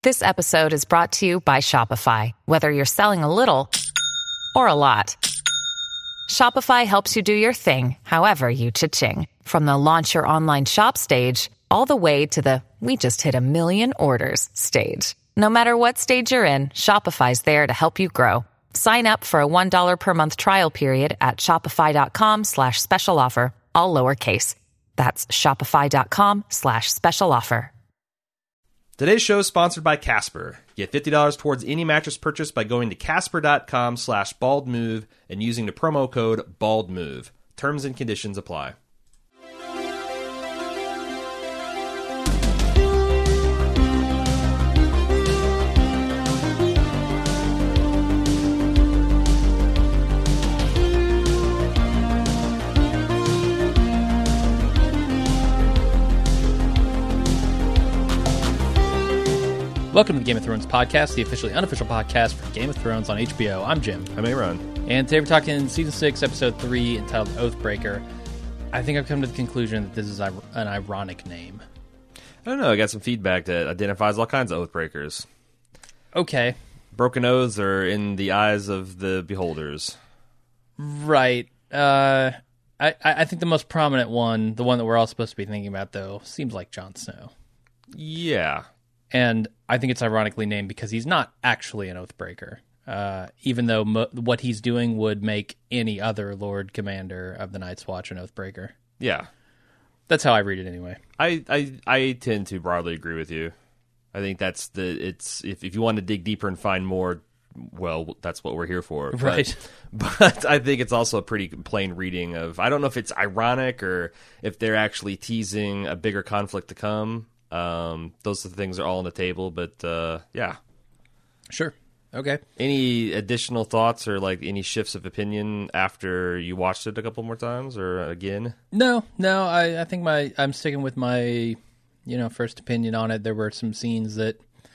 This episode is brought to you by Shopify. Whether you're selling a little or a lot, Shopify helps you do your thing, however you cha-ching. From the launch your online shop stage, all the way to the we just hit 1 million orders stage. No matter what stage you're in, Shopify's there to help you grow. Sign up for a $1 per month trial period at shopify.com/special offer, all lowercase. That's shopify.com/special offer. Today's show is sponsored by Casper. Get $50 towards any mattress purchase by going to casper.com/baldmove and using the promo code BALDMOVE. Terms and conditions apply. Welcome to the Game of Thrones podcast, the officially unofficial podcast for Game of Thrones on HBO. I'm Jim. I'm Aaron. And today we're talking Season 6, Episode 3, entitled Oathbreaker. I think I've come to the conclusion that this is an ironic name. I don't know, I got some feedback that identifies all kinds of Oathbreakers. Okay. Broken oaths are in the eyes of the beholders. Right. I think the most prominent one, the one that we're all supposed to be thinking about, though, seems like Jon Snow. Yeah. And I think it's ironically named because he's not actually an Oathbreaker, even though what he's doing would make any other Lord Commander of the Night's Watch an Oathbreaker. Yeah. That's how I read it anyway. I tend to broadly agree with you. I think that's if you want to dig deeper and find more, well, that's what we're here for. Right. But I think it's also a pretty plain reading of, I don't know if it's ironic or if they're actually teasing a bigger conflict to come. Those things are all on the table, but yeah. Sure. Okay. Any additional thoughts or like any shifts of opinion after you watched it a couple more times or again? No. I think I'm sticking with my, first opinion on it. There were some scenes that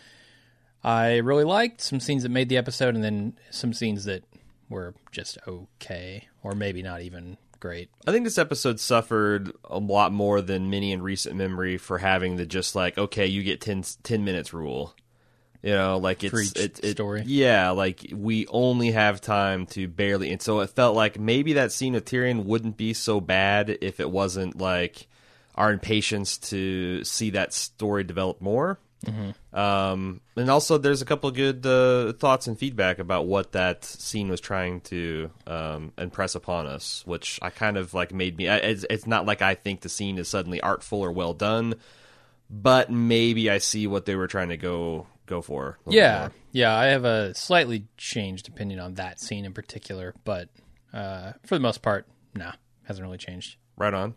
I really liked, some scenes that made the episode, and then some scenes that were just okay, or maybe not even great. I think this episode suffered a lot more than many in recent memory for having the just like, okay, you get 10 minutes rule. Like it's story. Yeah, like we only have time to barely, and so it felt like maybe that scene with Tyrion wouldn't be so bad if it wasn't like our impatience to see that story develop more. Mm-hmm. And also there's a couple of good thoughts and feedback about what that scene was trying to impress upon us, which I kind of like made me, it's not like I think the scene is suddenly artful or well done, but maybe I see what they were trying to go for. Yeah, I have a slightly changed opinion on that scene in particular, but for the most part, hasn't really changed. Right on.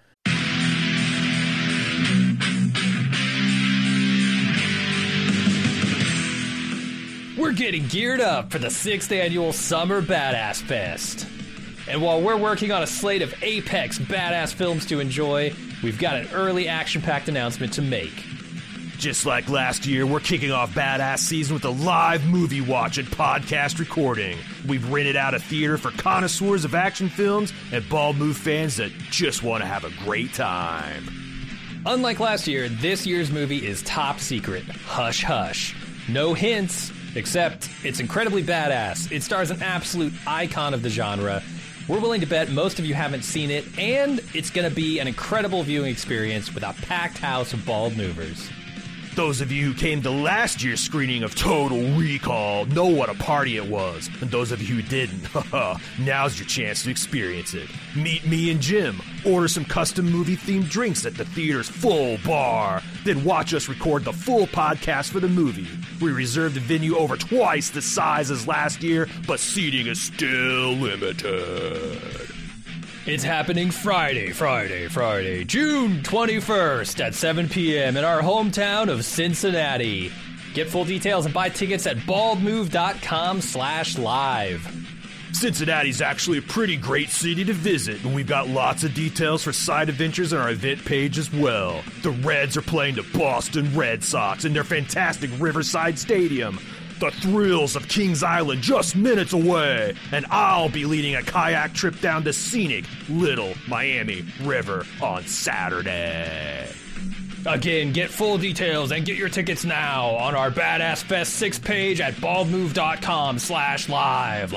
We're getting geared up for the 6th annual Summer Badass Fest. And while we're working on a slate of apex badass films to enjoy, we've got an early action-packed announcement to make. Just like last year, we're kicking off Badass Season with a live movie watch and podcast recording. We've rented out a theater for connoisseurs of action films and Bald Move fans that just want to have a great time. Unlike last year, this year's movie is top secret. Hush, hush. No hints. Except, it's incredibly badass. It stars an absolute icon of the genre. We're willing to bet most of you haven't seen it, and it's going to be an incredible viewing experience with a packed house of bald movers. Those of you who came to last year's screening of Total Recall know what a party it was. And those of you who didn't, now's your chance to experience it. Meet me and Jim, order some custom movie-themed drinks at the theater's full bar, then watch us record the full podcast for the movie. We reserved the venue over twice the size as last year, but seating is still limited. It's happening Friday, June 21st at 7 p.m. in our hometown of Cincinnati. Get full details and buy tickets at baldmove.com/live. Cincinnati's actually a pretty great city to visit, and we've got lots of details for side adventures on our event page as well. The Reds are playing the Boston Red Sox in their fantastic Riverside Stadium. The thrills of Kings Island just minutes away, and I'll be leading a kayak trip down the scenic Little Miami River on Saturday. Again, get full details and get your tickets now on our Badass Fest 6 page at baldmove.com/live.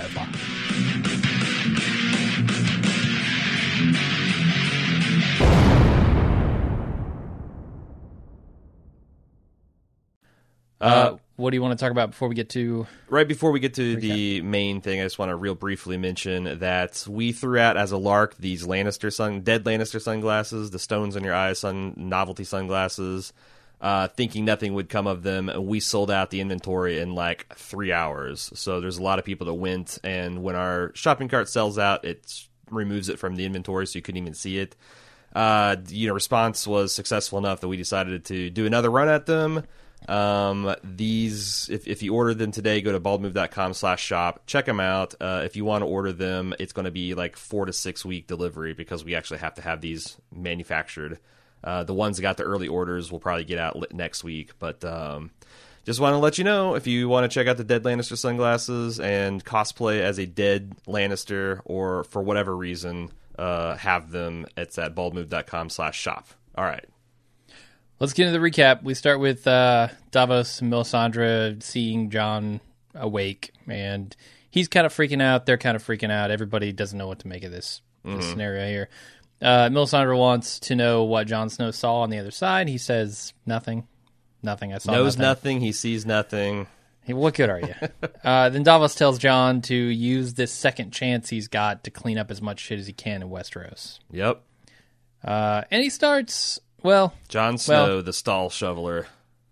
What do you want to talk about before we get to... Right before we get to the main thing, I just want to real briefly mention that we threw out as a lark these dead Lannister sunglasses, the stones in your eyes novelty sunglasses, thinking nothing would come of them. We sold out the inventory in like 3 hours. So there's a lot of people that went, and when our shopping cart sells out, it removes it from the inventory so you couldn't even see it. Response was successful enough that we decided to do another run at them. These, if you order them today, go to baldmove.com/shop, check them out. If you want to order them, it's going to be like 4 to 6 week delivery because we actually have to have these manufactured. The ones that got the early orders will probably get out next week, but just want to let you know, if you want to check out the dead Lannister sunglasses and cosplay as a dead Lannister, or for whatever reason, have them, it's at baldmove.com/shop. All right. Let's get into the recap. We start with Davos and Melisandre seeing Jon awake, and he's kind of freaking out. They're kind of freaking out. Everybody doesn't know what to make of this scenario here. Melisandre wants to know what Jon Snow saw on the other side. He says, nothing. Nothing. I saw Knows nothing. He sees nothing. Hey, what good are you? Then Davos tells Jon to use this second chance he's got to clean up as much shit as he can in Westeros. Yep. And he starts... Well, Jon Snow, the stall shoveler.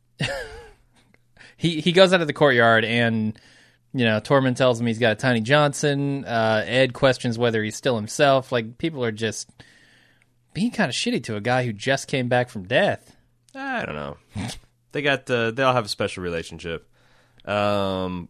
He goes out of the courtyard, and Tormund tells him he's got a tiny Johnson. Ed questions whether he's still himself. Like, people are just being kind of shitty to a guy who just came back from death. I don't know. They all have a special relationship. So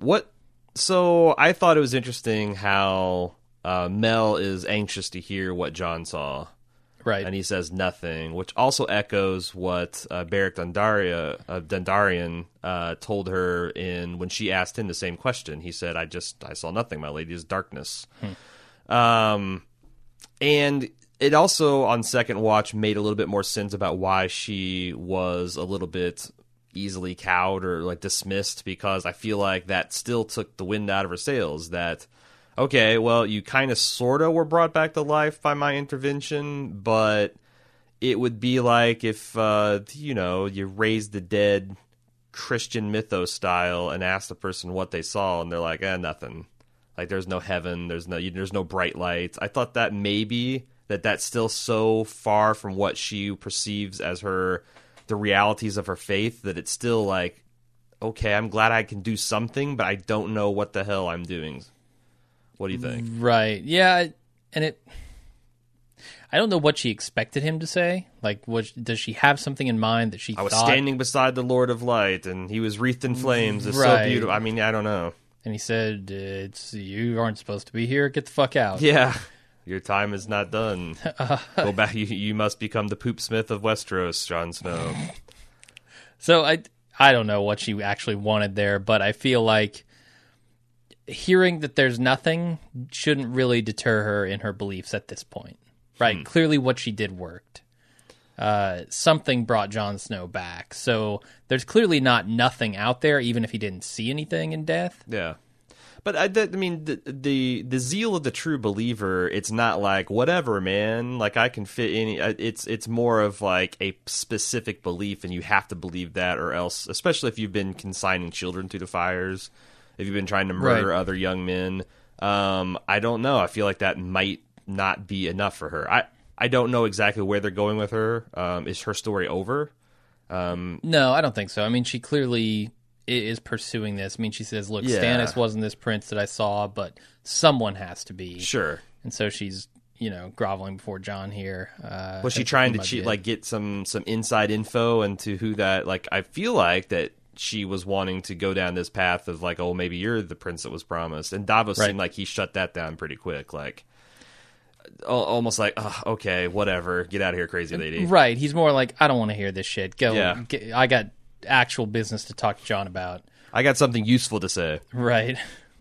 I thought it was interesting how Mel is anxious to hear what Jon saw. Right. And he says nothing, which also echoes what Beric Dondarrion told her when she asked him the same question. He said, I saw nothing, my lady, is darkness. And it also, on second watch, made a little bit more sense about why she was a little bit easily cowed or like dismissed, because I feel like that still took the wind out of her sails. That, okay, well, you kind of sort of were brought back to life by my intervention, but it would be like if, you raised the dead Christian mythos style and asked the person what they saw, and they're like, nothing. Like, there's no heaven, there's no bright lights. I thought that maybe that's still so far from what she perceives as the realities of her faith, that it's still like, okay, I'm glad I can do something, but I don't know what the hell I'm doing. What do you think? Right. Yeah, and I don't know what she expected him to say. Like, does she have something in mind that she thought? I was standing beside the Lord of Light, and he was wreathed in flames. It's so beautiful. I mean, I don't know. And he said, you aren't supposed to be here. Get the fuck out. Yeah. Your time is not done. Go back. You must become the poop smith of Westeros, Jon Snow. So I don't know what she actually wanted there, but I feel like hearing that there's nothing shouldn't really deter her in her beliefs at this point. Right? Clearly what she did worked. Something brought Jon Snow back. So there's clearly not nothing out there, even if he didn't see anything in death. Yeah. But I mean, the zeal of the true believer, it's not like, whatever, man, like I can fit any, it's more of like a specific belief, and you have to believe that, or else, especially if you've been consigning children to the fires, if you've been trying to murder other young men. I don't know. I feel like that might not be enough for her. I don't know exactly where they're going with her. Is her story over? No, I don't think so. I mean, she clearly is pursuing this. I mean, she says, look, Stannis wasn't this prince that I saw, but someone has to be. Sure. And so she's, groveling before Jon here. Was she trying to get some inside info into who that, like, I feel like that she was wanting to go down this path of like, oh, maybe you're the prince that was promised. And Davos seemed like he shut that down pretty quick. Like, almost like, oh, okay, whatever. Get out of here, crazy lady. Right. He's more like, I don't want to hear this shit. Go. Yeah. I got actual business to talk to Jon about. I got something useful to say. Right.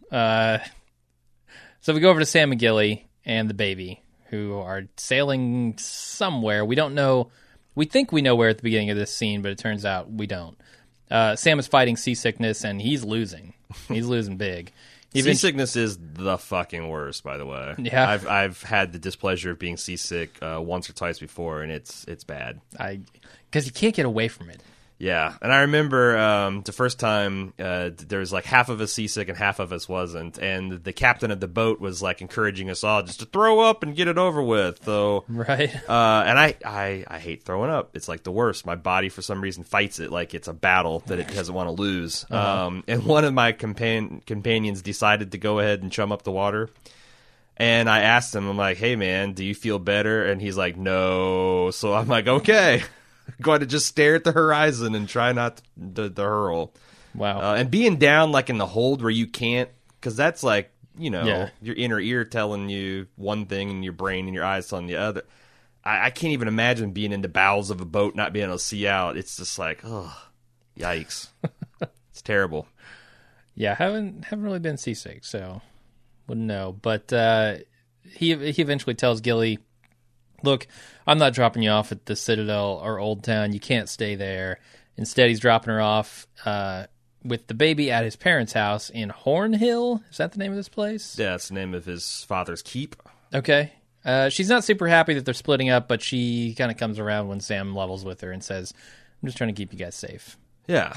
So we go over to Sam and Gilly and the baby, who are sailing somewhere. We don't know We think we know where at the beginning of this scene, but it turns out we don't. Sam is fighting seasickness, and he's losing. He's losing big. Seasickness is the fucking worst, by the way. Yeah. I've had the displeasure of being seasick once or twice before, and it's bad. Because you can't get away from it. Yeah, and I remember the first time there was like half of us seasick and half of us wasn't, and the captain of the boat was like encouraging us all just to throw up and get it over with. So Right. And I hate throwing up. It's like the worst. My body for some reason fights it like it's a battle that it doesn't want to lose. And one of my companions decided to go ahead and chum up the water. And I asked him, I'm like, hey man, do you feel better? And he's like, no. So I'm like, okay. Going to just stare at the horizon and try not to hurl. Wow. And being down like in the hold where you can't, because that's like, your inner ear telling you one thing and your brain and your eyes telling the other. I can't even imagine being in the bowels of a boat, not being able to see out. It's just like, oh, yikes. It's terrible. Yeah, haven't really been seasick, so wouldn't know. But he eventually tells Gilly, look, I'm not dropping you off at the Citadel or Old Town. You can't stay there. Instead, he's dropping her off with the baby at his parents' house in Hornhill. Is that the name of this place? Yeah, that's the name of his father's keep. Okay. She's not super happy that they're splitting up, but she kind of comes around when Sam levels with her and says, I'm just trying to keep you guys safe. Yeah.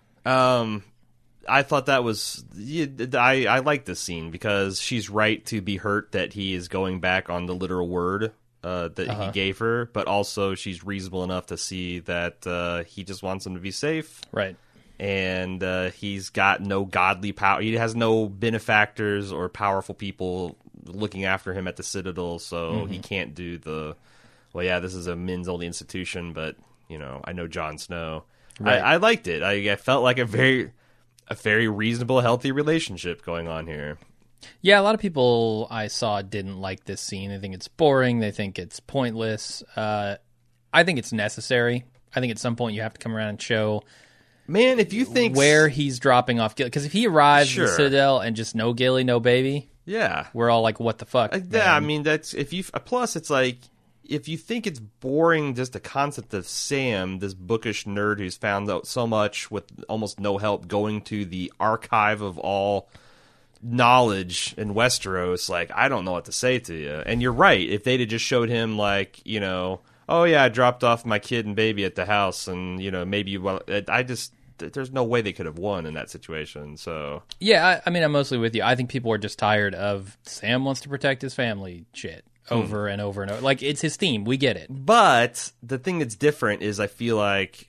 I thought that was... I like this scene because she's right to be hurt that he is going back on the literal word that he gave her, but also she's reasonable enough to see that he just wants him to be safe. Right. And he's got no godly power. He has no benefactors or powerful people looking after him at the Citadel, so he can't do the, well, yeah, this is a men's only institution, but, I know Jon Snow. Right. I liked it. I felt like a very reasonable, healthy relationship going on here. Yeah, a lot of people I saw didn't like this scene. They think it's boring. They think it's pointless. I think it's necessary. I think at some point you have to come around and show, man, if you think where he's dropping off Gilly. Because if he arrives at the Citadel and just no Gilly, no baby, yeah, we're all like, what the fuck? Yeah, I mean, that's if you. Plus, it's like if you think it's boring, just the concept of Sam, this bookish nerd who's found out so much with almost no help, going to the archive of all knowledge in Westeros, like, I don't know what to say to you. And you're right. If they'd have just showed him, like, oh yeah, I dropped off my kid and baby at the house, and maybe there's no way they could have won in that situation. So yeah, I mean, I'm mostly with you. I think people are just tired of Sam wants to protect his family shit over and over and over. Like, it's his theme. We get it. But the thing that's different is I feel like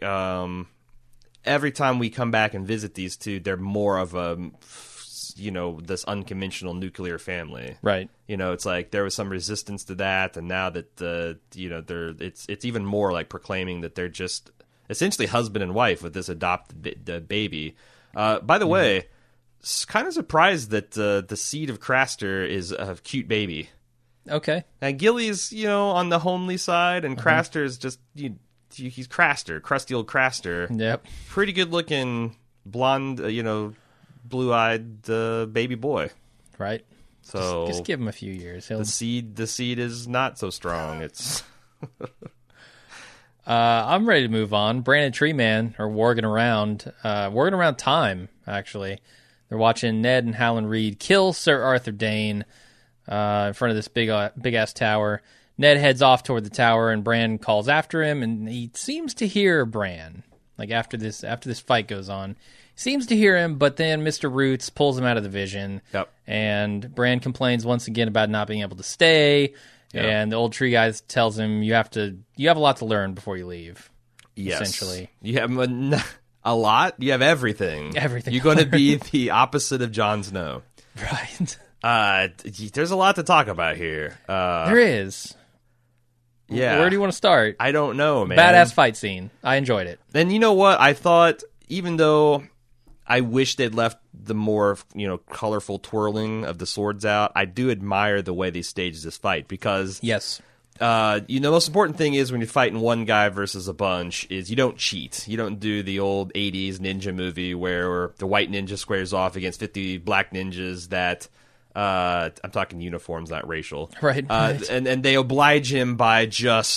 every time we come back and visit these two, they're more of a this unconventional nuclear family, right? It's like there was some resistance to that, and now that it's even more like proclaiming that they're just essentially husband and wife with this adopted baby. By the way, kind of surprised that the seed of Craster is a cute baby. Okay, and Gilly's on the homely side, and Craster's just he's Craster, crusty old Craster. Yep, pretty good looking blonde, blue-eyed baby boy, right? So just give him a few years. The seed is not so strong. It's I'm ready to move on. Bran and Treeman are warging around time. Actually, they're watching Ned and Howland Reed kill Sir Arthur Dayne in front of this big ass tower. Ned heads off toward the tower, and Bran calls after him, and he seems to hear Bran. Like after this fight goes on. Seems to hear him, but then Mr. Roots pulls him out of the vision. Yep. And Bran complains once again about not being able to stay. Yep. And the old tree guy tells him you have a lot to learn before you leave. Yes. Essentially. You have a lot? You have everything. Everything. You're going to be the opposite of Jon Snow. Right. There's a lot to talk about here. There is. Yeah. Where do you want to start? I don't know, man. Badass fight scene. I enjoyed it. And you know what? I thought, even though I wish they'd left the more, colorful twirling of the swords out, I do admire the way they staged this fight because, yes, the most important thing is when you're fighting one guy versus a bunch is you don't cheat. You don't do the old 80s ninja movie where the white ninja squares off against 50 black ninjas that, I'm talking uniforms, not racial. Right. And they oblige him by just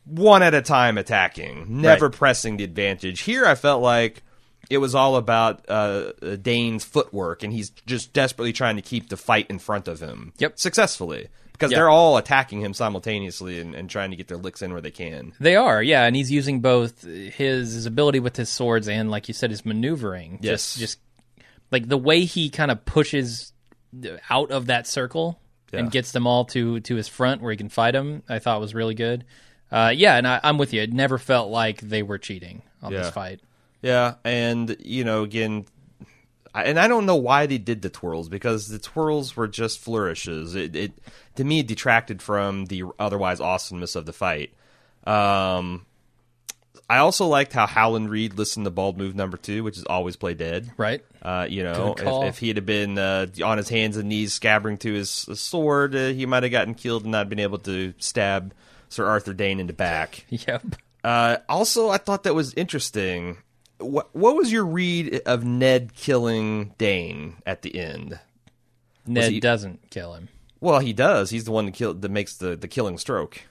one at a time attacking, never Right. pressing the advantage. Here I felt like it was all about Dane's footwork, and he's just desperately trying to keep the fight in front of him. Yep. Successfully. Because Yep. they're all attacking him simultaneously and trying to get their licks in where they can. They are, yeah, and he's using both his ability with his swords and, like you said, his maneuvering. Yes. Just like the way he kind of pushes out of that circle Yeah. and gets them all to his front where he can fight them, I thought was really good. Yeah, and I'm with you. It never felt like they were cheating on this Yeah. fight. Yeah, and, again, I don't know why they did the twirls, because the twirls were just flourishes. It to me, detracted from the otherwise awesomeness of the fight. I also liked how Howland Reed listened to Bald Move number 2, which is always play dead. Right? Good call. if he had been on his hands and knees scabbering to his sword, he might have gotten killed and not been able to stab Sir Arthur Dane in the back. Yep. Also, I thought that was interesting. What was your read of Ned killing Dane at the end? Ned he- doesn't kill him. Well, he does. He's the one that makes the killing stroke.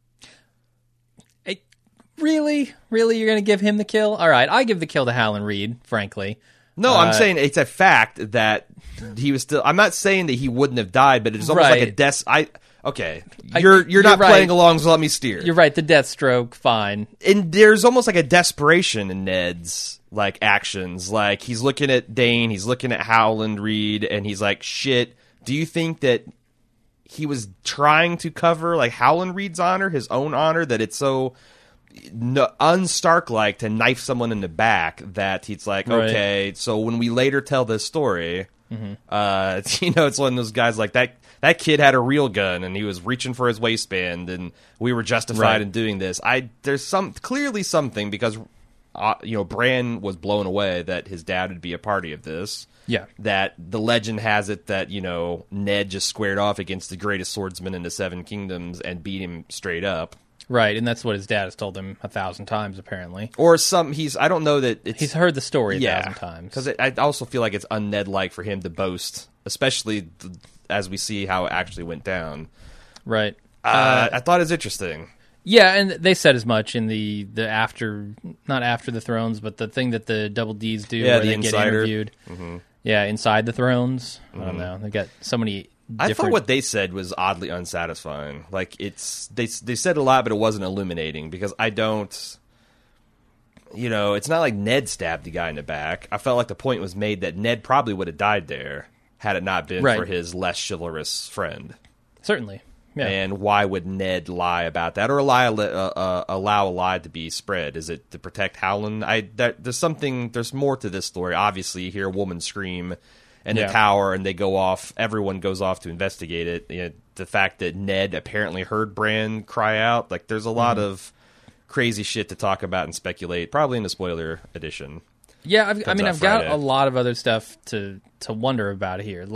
Hey, really? Really? You're going to give him the kill? All right, I give the kill to Howland Reed, frankly. No, I'm saying it's a fact that he was still. I'm not saying that he wouldn't have died, but it was almost like a Right. death. You're not right. playing along, so let me steer. You're right, the death stroke, fine. And there's almost like a desperation in Ned's actions. Like, he's looking at Dane, he's looking at Howland Reed, and he's like, "Shit, do you think that he was trying to cover Howland Reed's honor, his own honor, that it's so un-Stark-like to knife someone in the back that he's like, Right. okay, so when we later tell this story, it's one of those guys like that." That kid had a real gun, and he was reaching for his waistband, and we were justified Right. in doing this. There's clearly something, because Bran was blown away that his dad would be a party of this. Yeah. That the legend has it that Ned just squared off against the greatest swordsman in the Seven Kingdoms and beat him straight up. Right, and that's what his dad has told him 1,000 times, apparently. Or I don't know that it's He's heard the story yeah, 1,000 times. because I also feel like it's un-Ned-like for him to boast, especially as we see how it actually went down. Right. I thought it was interesting. Yeah, and they said as much in the after, not after the thrones, but the thing that the Double Ds do Yeah, where the they Insider. get interviewed. Yeah, inside the thrones. I don't know. They got so many I different... thought what they said was oddly unsatisfying. They said a lot, but it wasn't illuminating, because I don't. It's not like Ned stabbed the guy in the back. I felt like the point was made that Ned probably would have died there had it not been Right. for his less chivalrous friend. Certainly. Yeah. And why would Ned lie about that, or allow a lie to be spread? Is it to protect Howland? There's more to this story. Obviously, you hear a woman scream in the Yeah. tower, and everyone goes off to investigate it. The fact that Ned apparently heard Bran cry out, there's a lot of crazy shit to talk about and speculate, probably in the spoiler edition. Yeah, I've out got Friday. a lot of other stuff to wonder about here.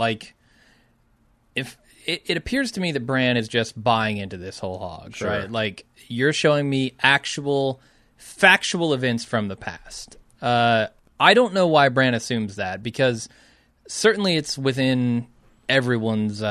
If it appears to me that Bran is just buying into this whole hog, Sure. right? You're showing me actual factual events from the past. I don't know why Bran assumes that, because certainly it's within everyone's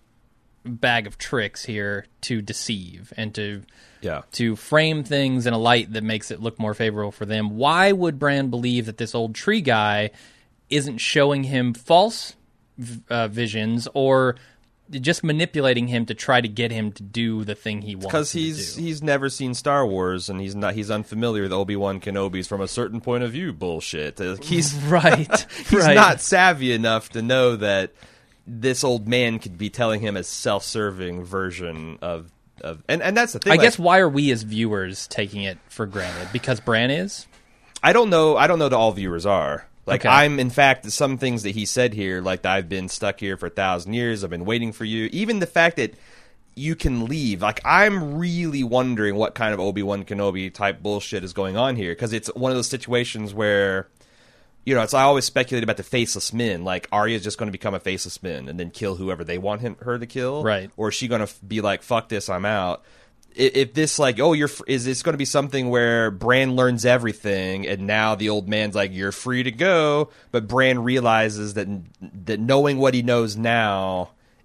bag of tricks here to deceive and to frame things in a light that makes it look more favorable for them. Why would Bran believe that this old tree guy isn't showing him false visions, or just manipulating him to try to get him to do the thing he wants Because him to do? he's never seen Star Wars, and he's unfamiliar with Obi-Wan Kenobi's from a certain point of view bullshit. He's Right. he's right. not savvy enough to know that this old man could be telling him a self-serving version of and that's the thing. I guess why are we as viewers taking it for granted? Because Bran is? I don't know that all viewers are. Okay. I'm, in fact, some things that he said here, I've been stuck here for 1,000 years, I've been waiting for you. Even the fact that you can leave. I'm really wondering what kind of Obi-Wan Kenobi type bullshit is going on here, because it's one of those situations where, I always speculate about the faceless men. Arya's just going to become a faceless man and then kill whoever they want her to kill. Right. Or is she going to be like, fuck this, I'm out? If this is this going to be something where Bran learns everything and now the old man's like, you're free to go, but Bran realizes that knowing what he knows now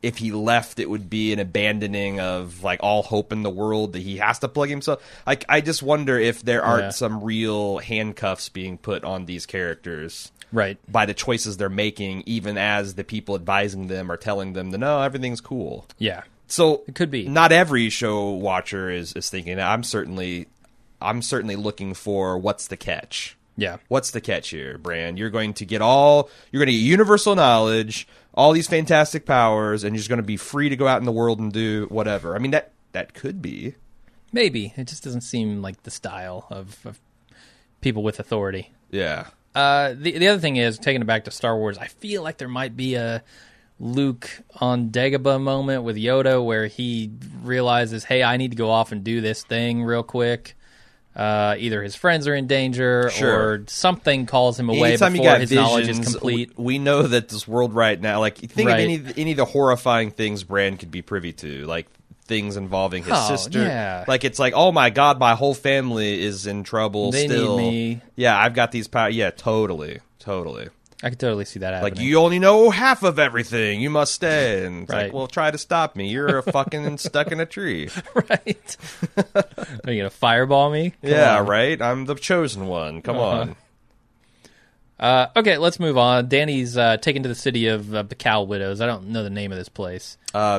if he left, it would be an abandoning of like all hope in the world that he has to plug himself. Like, I just wonder if there aren't some real handcuffs being put on these characters. Right. By the choices they're making, even as the people advising them are telling them that, no, everything's cool. Yeah. So it could be. Not every show watcher is thinking that. I'm certainly looking for what's the catch. Yeah. What's the catch here, Bran? You're going to get universal knowledge, all these fantastic powers, and you're just going to be free to go out in the world and do whatever. I mean, that could be. Maybe. It just doesn't seem like the style of people with authority. Yeah. The other thing is, taking it back to Star Wars, I feel like there might be a Luke on Dagobah moment with Yoda where he realizes, hey, I need to go off and do this thing real quick. Either his friends are in danger or something calls him away Anytime before his knowledge is complete. We know that this world right now, like, think of any of the horrifying things Bran could be privy to, like things involving his sister. Yeah. Like, it's like, oh my God, my whole family is in trouble They still. need me. Yeah, I've got these powers. Yeah, totally. I could totally see that happening. Like, you only know half of everything. You must stay. And it's Right. like, well, try to stop me. You're a fucking stuck in a tree. Right. Are you going to fireball me? Come on. Right? I'm the chosen one. Come on. Okay, let's move on. Danny's taken to the city of the Cow Widows. I don't know the name of this place.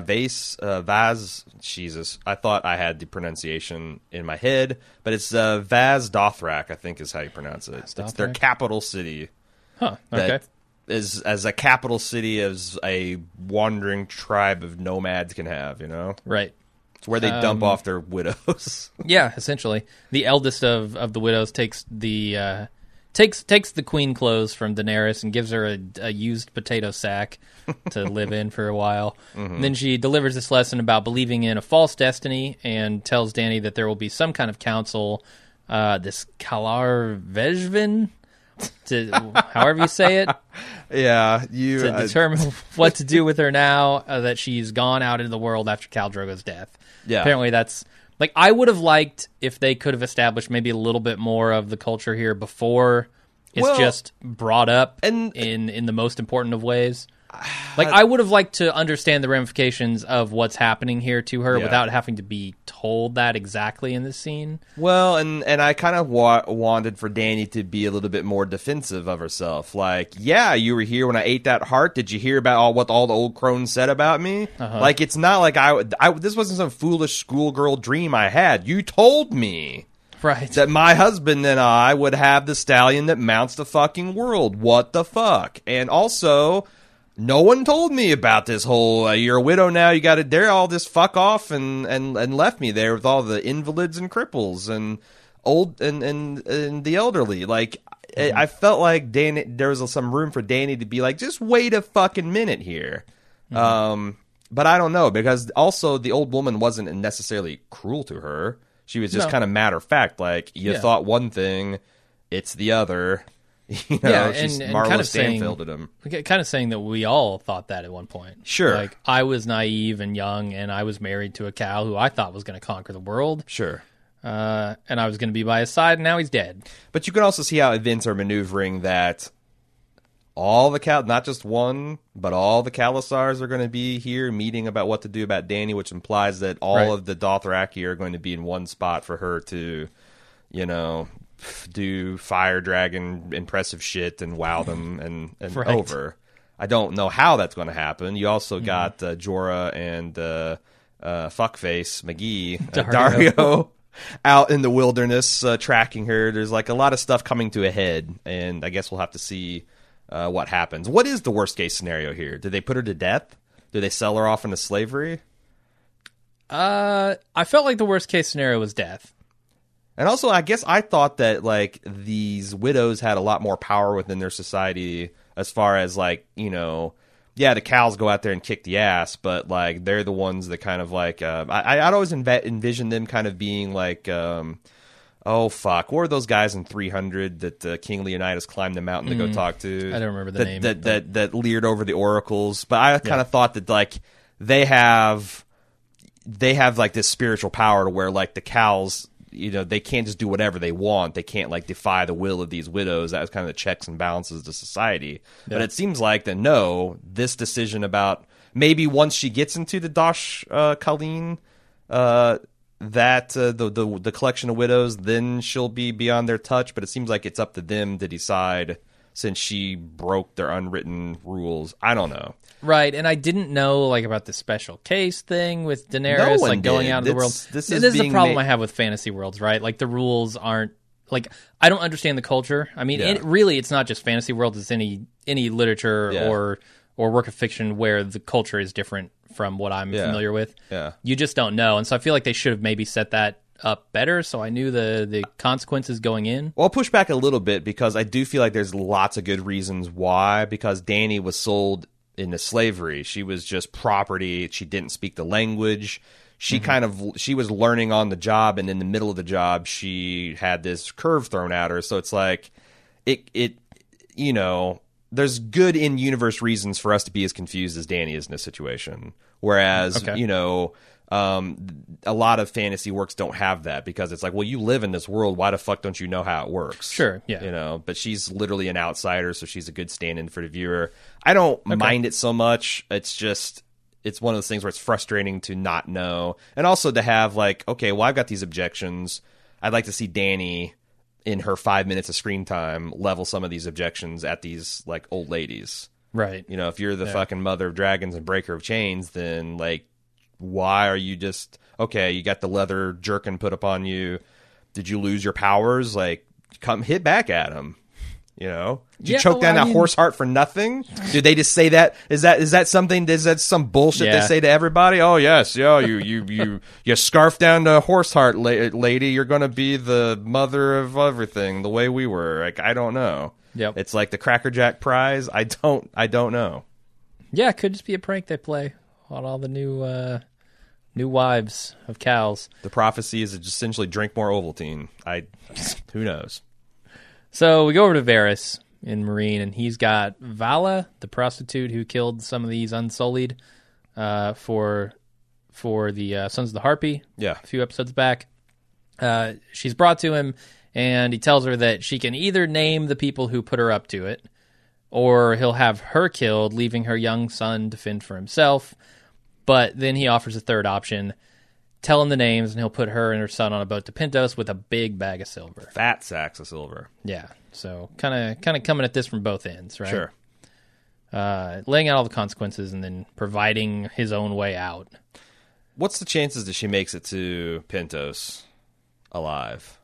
Vaz, Jesus. I thought I had the pronunciation in my head, but it's Vaz Dothrak, I think is how you pronounce it. It's their capital city. Huh, okay. That is as a capital city as a wandering tribe of nomads can have, you know? Right. It's where they dump off their widows. Yeah, essentially. The eldest of the widows takes the queen clothes from Daenerys and gives her a used potato sack to live in for a while. Mm-hmm. And then she delivers this lesson about believing in a false destiny and tells Dany that there will be some kind of council, this Kalar Vejvin, to however you say it. Yeah, to determine what to do with her now that she's gone out into the world after Khal Drogo's death. Yeah. Apparently that's... Like, I would have liked if they could have established maybe a little bit more of the culture here before it's just brought up in the most important of ways. Like, I would have liked to understand the ramifications of what's happening here to her without having to be told that exactly in this scene. Well, and I kind of wanted for Dany to be a little bit more defensive of herself. Like, yeah, you were here when I ate that heart. Did you hear about what all the old crones said about me? Like, it's not like this wasn't some foolish schoolgirl dream I had. You told me. Right. That my husband and I would have the stallion that mounts the fucking world. What the fuck? And also... no one told me about this whole, you're a widow now, you got to dare all this fuck off and left me there with all the invalids and cripples and old and the elderly. Like, I felt like there was some room for Dany to be like, just wait a fucking minute here. But I don't know, because also the old woman wasn't necessarily cruel to her. She was just kind of matter of fact, like, you thought one thing, it's the other. You know, she's Marla kind of Stanfield at him. Kind of saying that we all thought that at one point. Sure. Like, I was naive and young, and I was married to a cow who I thought was going to conquer the world. Sure. And I was going to be by his side, and now he's dead. But you can also see how events are maneuvering that all the not just one, but all the Khalasars are going to be here meeting about what to do about Dany, which implies that all of the Dothraki are going to be in one spot for her to, you know, do fire dragon impressive shit and wow them and over. I don't know how that's going to happen. You also got Jorah and fuckface McGee, Dario out in the wilderness tracking her. There's like a lot of stuff coming to a head, and I guess we'll have to see what happens. What is the worst case scenario here? Did they put her to death? Did they sell her off into slavery? I felt like the worst case scenario was death. And also, I guess I thought that, like, these widows had a lot more power within their society as far as, like, you know, yeah, the cows go out there and kick the ass, but, like, they're the ones that kind of, like, I'd always envision them kind of being, like, oh, fuck, what were those guys in 300 that King Leonidas climbed the mountain to go talk to? I don't remember the name. That leered over the oracles. But I kind of thought that, like, they have, like, this spiritual power to where, like, the cows... you know, they can't just do whatever they want. They can't, like, defy the will of these widows. That was kind of the checks and balances to society. Yeah. But it seems like that, no, this decision about maybe once she gets into the Dosh Colleen, the collection of widows, then she'll be beyond their touch. But it seems like it's up to them to decide, since she broke their unwritten rules. I don't know. Right, and I didn't know like about the special case thing with Daenerys, No one like going did. out of the world. This is is the being problem made- I have with fantasy worlds, right? Like the rules aren't like I don't understand the culture. I mean, Yeah. really, it's not just fantasy worlds; it's any literature Yeah. or work of fiction where the culture is different from what I'm Yeah. familiar with. Yeah. You just don't know, and so I feel like they should have maybe set that up better, so I knew the consequences going in. Well, I'll push back a little bit because I do feel like there's lots of good reasons why. Because Dany was sold into slavery. She was just property. She didn't speak the language. She she was learning on the job, and in the middle of the job, she had this curve thrown at her. So it's like, there's good in universe reasons for us to be as confused as Dany is in this situation. Whereas, Okay. a lot of fantasy works don't have that, because it's like, well, you live in this world. Why the fuck don't you know how it works? Sure, yeah. But she's literally an outsider, so she's a good stand-in for the viewer. I don't mind it so much. It's just, it's one of those things where it's frustrating to not know. And also to have like, okay, well, I've got these objections. I'd like to see Dany, in her 5 minutes of screen time, level some of these objections at these like old ladies. Right. If you're the fucking mother of dragons and breaker of chains, then like, why are you just, okay, you got the leather jerkin put up on you. Did you lose your powers? Like, come hit back at him. Did you Yeah, choke down well, I that mean- horse heart for nothing? Did they just say that? Is that something? Is that some bullshit they Yeah. say to everybody? Oh yes, you scarf down the horse heart, lady. You're gonna be the mother of everything, the way we were. Like, I don't know. Yep. It's like the Cracker Jack prize. I don't know. Yeah, it could just be a prank they play on all the new wives of cows. The prophecy is to essentially drink more Ovaltine. Who knows? So we go over to Varys in Marine, and he's got Vala, the prostitute who killed some of these Unsullied for the Sons of the Harpy. Yeah. A few episodes back. She's brought to him, and he tells her that she can either name the people who put her up to it, or he'll have her killed, leaving her young son to fend for himself. But then he offers a third option. Tell him the names, and he'll put her and her son on a boat to Pentos with a big bag of silver. Fat sacks of silver. Yeah, so kind of coming at this from both ends, right? Sure. Laying out all the consequences and then providing his own way out. What's the chances that she makes it to Pentos alive?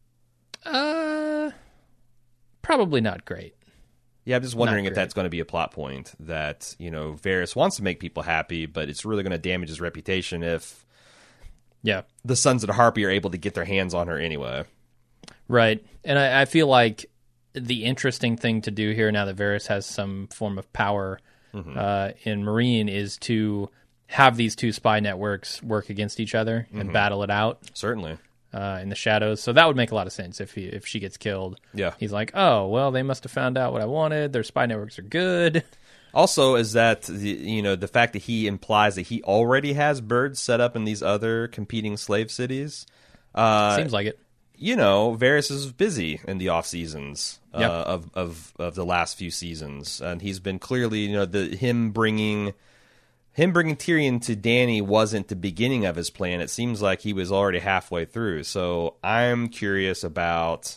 Probably not great. Yeah, I'm just wondering Not if great. that's going to be a plot point, that, Varys wants to make people happy, but it's really going to damage his reputation if Yeah, the Sons of the Harpy are able to get their hands on her anyway. right. And I feel like the interesting thing to do here, now that Varys has some form of power in Marine, is to have these two spy networks work against each other and battle it out Certainly. in the shadows. So that would make a lot of sense if she gets killed. Yeah. He's like, oh, well, they must have found out what I wanted. Their spy networks are good. Also, is that the fact that he implies that he already has birds set up in these other competing slave cities. Seems like it. Varys is busy in the off seasons Yep. of the last few seasons, and he's been clearly, him bringing Tyrion to Dany wasn't the beginning of his plan. It seems like he was already halfway through. So I'm curious about,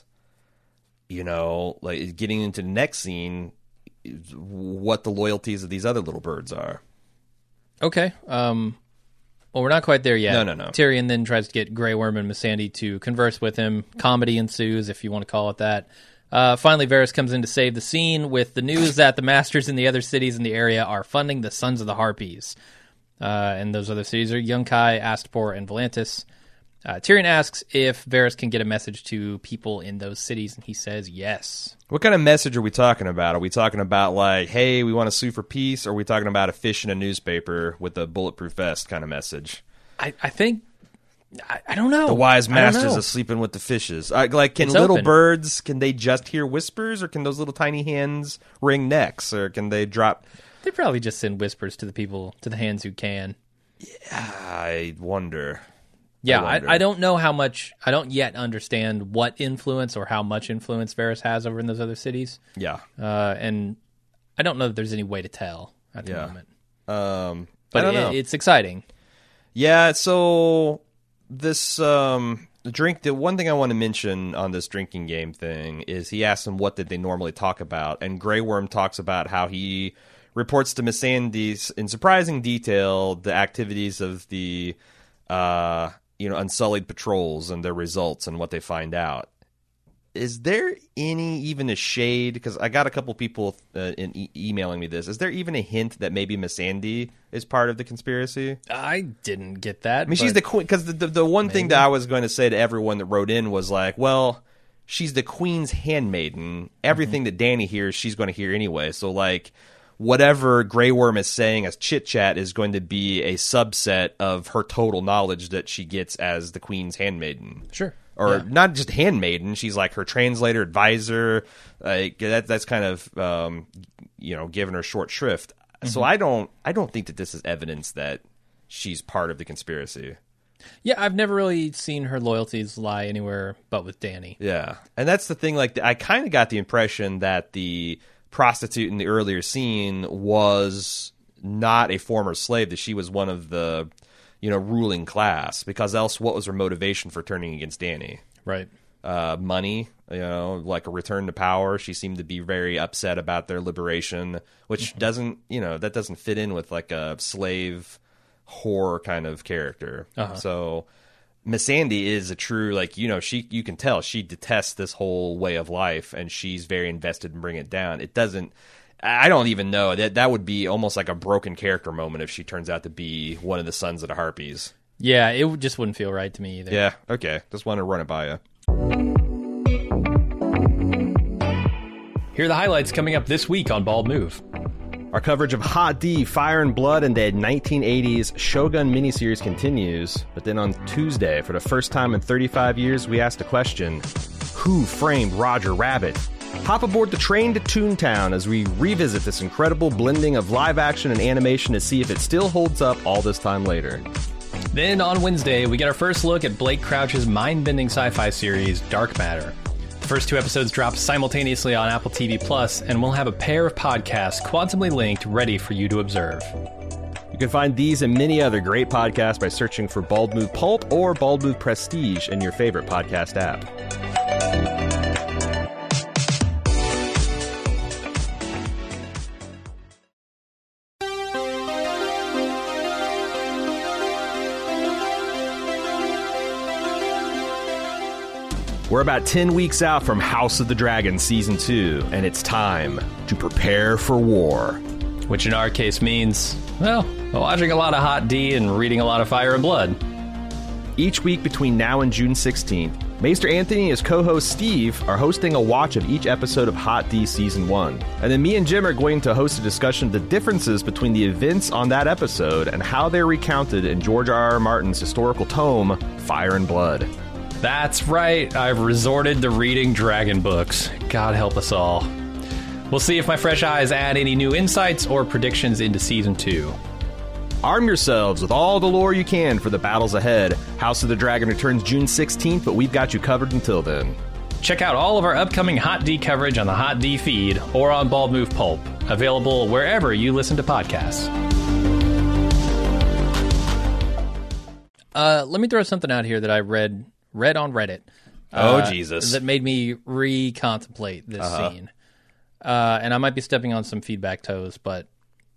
like getting into the next scene, what the loyalties of these other little birds are. Okay. Well, we're not quite there yet. No. Tyrion then tries to get Grey Worm and Missandei to converse with him. Comedy ensues, if you want to call it that. Finally, Varys comes in to save the scene with the news that the masters in the other cities in the area are funding the Sons of the Harpies. And those other cities are Yunkai, Astapor, and Volantis. Tyrion asks if Varys can get a message to people in those cities, and he says yes. What kind of message are we talking about? Are we talking about like, hey, we want to sue for peace? Or are we talking about a fish in a newspaper with a bulletproof vest kind of message? I think... I don't know. The wise I don't masters know. are sleeping with the fishes. Like, can It's little open. birds, can they just hear whispers? Or can those little tiny hands wring necks? Or can they drop... They probably just send whispers to the people, to the hands who can. I wonder. Yeah, wonder. I don't know how much. I don't yet understand what influence or how much influence Varys has over in those other cities, Yeah. and I don't know that there's any way to tell at the Yeah. moment. But I don't know. It's exciting. Yeah, so this drink, the one thing I want to mention on this drinking game thing is he asked them what did they normally talk about, and Grey Worm talks about how he reports to Miss Sandy's in surprising detail the activities of the Unsullied patrols and their results and what they find out. Is there even a shade? Because I got a couple people emailing me this. Is there even a hint that maybe Miss Sandy is part of the conspiracy? I didn't get that. I mean, she's the queen. Because the one thing that I was going to say to everyone that wrote in was like, well, she's the queen's handmaiden. Everything that Danny hears, she's going to hear anyway. So, like, whatever Grey Worm is saying as chit-chat is going to be a subset of her total knowledge that she gets as the queen's handmaiden. Sure. Or not just handmaiden, she's like her translator, advisor. Like that's kind of giving her short shrift. Mm-hmm. So I don't think that this is evidence that she's part of the conspiracy. Yeah, I've never really seen her loyalties lie anywhere but with Danny. Yeah, and that's the thing. Like I kind of got the impression that the prostitute in the earlier scene was not a former slave; that she was one of the ruling class, because else what was her motivation for turning against Danny? Right. Money, like a return to power. She seemed to be very upset about their liberation, which doesn't fit in with like a slave whore kind of character. Uh-huh. So Miss Sandy is a true, like, you can tell she detests this whole way of life and she's very invested in bringing it down. I don't even know. That would be almost like a broken character moment if she turns out to be one of the sons of the Harpies. Yeah, it just wouldn't feel right to me either. Yeah, okay. Just wanted to run it by you. Here are the highlights coming up this week on Bald Move. Our coverage of Hot D, Fire and Blood, and the 1980s Shogun miniseries continues. But then on Tuesday, for the first time in 35 years, we asked the question, who framed Roger Rabbit? Hop aboard the train to Toontown as we revisit this incredible blending of live action and animation to see if it still holds up all this time later. Then on Wednesday, we get our first look at Blake Crouch's mind-bending sci-fi series, Dark Matter. The first 2 episodes drop simultaneously on Apple TV Plus, and we'll have a pair of podcasts quantumly linked ready for you to observe. You can find these and many other great podcasts by searching for Bald Move Pulp or Bald Move Prestige in your favorite podcast app. We're about 10 weeks out from House of the Dragon Season 2, and it's time to prepare for war. Which in our case means, well, watching a lot of Hot D and reading a lot of Fire and Blood. Each week between now and June 16th, Maester Anthony and his co-host Steve are hosting a watch of each episode of Hot D Season 1. And then me and Jim are going to host a discussion of the differences between the events on that episode and how they're recounted in George R.R. Martin's historical tome, Fire and Blood. That's right, I've resorted to reading dragon books. God help us all. We'll see if my fresh eyes add any new insights or predictions into Season 2. Arm yourselves with all the lore you can for the battles ahead. House of the Dragon returns June 16th, but we've got you covered until then. Check out all of our upcoming Hot D coverage on the Hot D feed or on Bald Move Pulp, available wherever you listen to podcasts. Let me throw something out here that I read on Reddit. Jesus. That made me recontemplate this scene. And I might be stepping on some feedback toes, but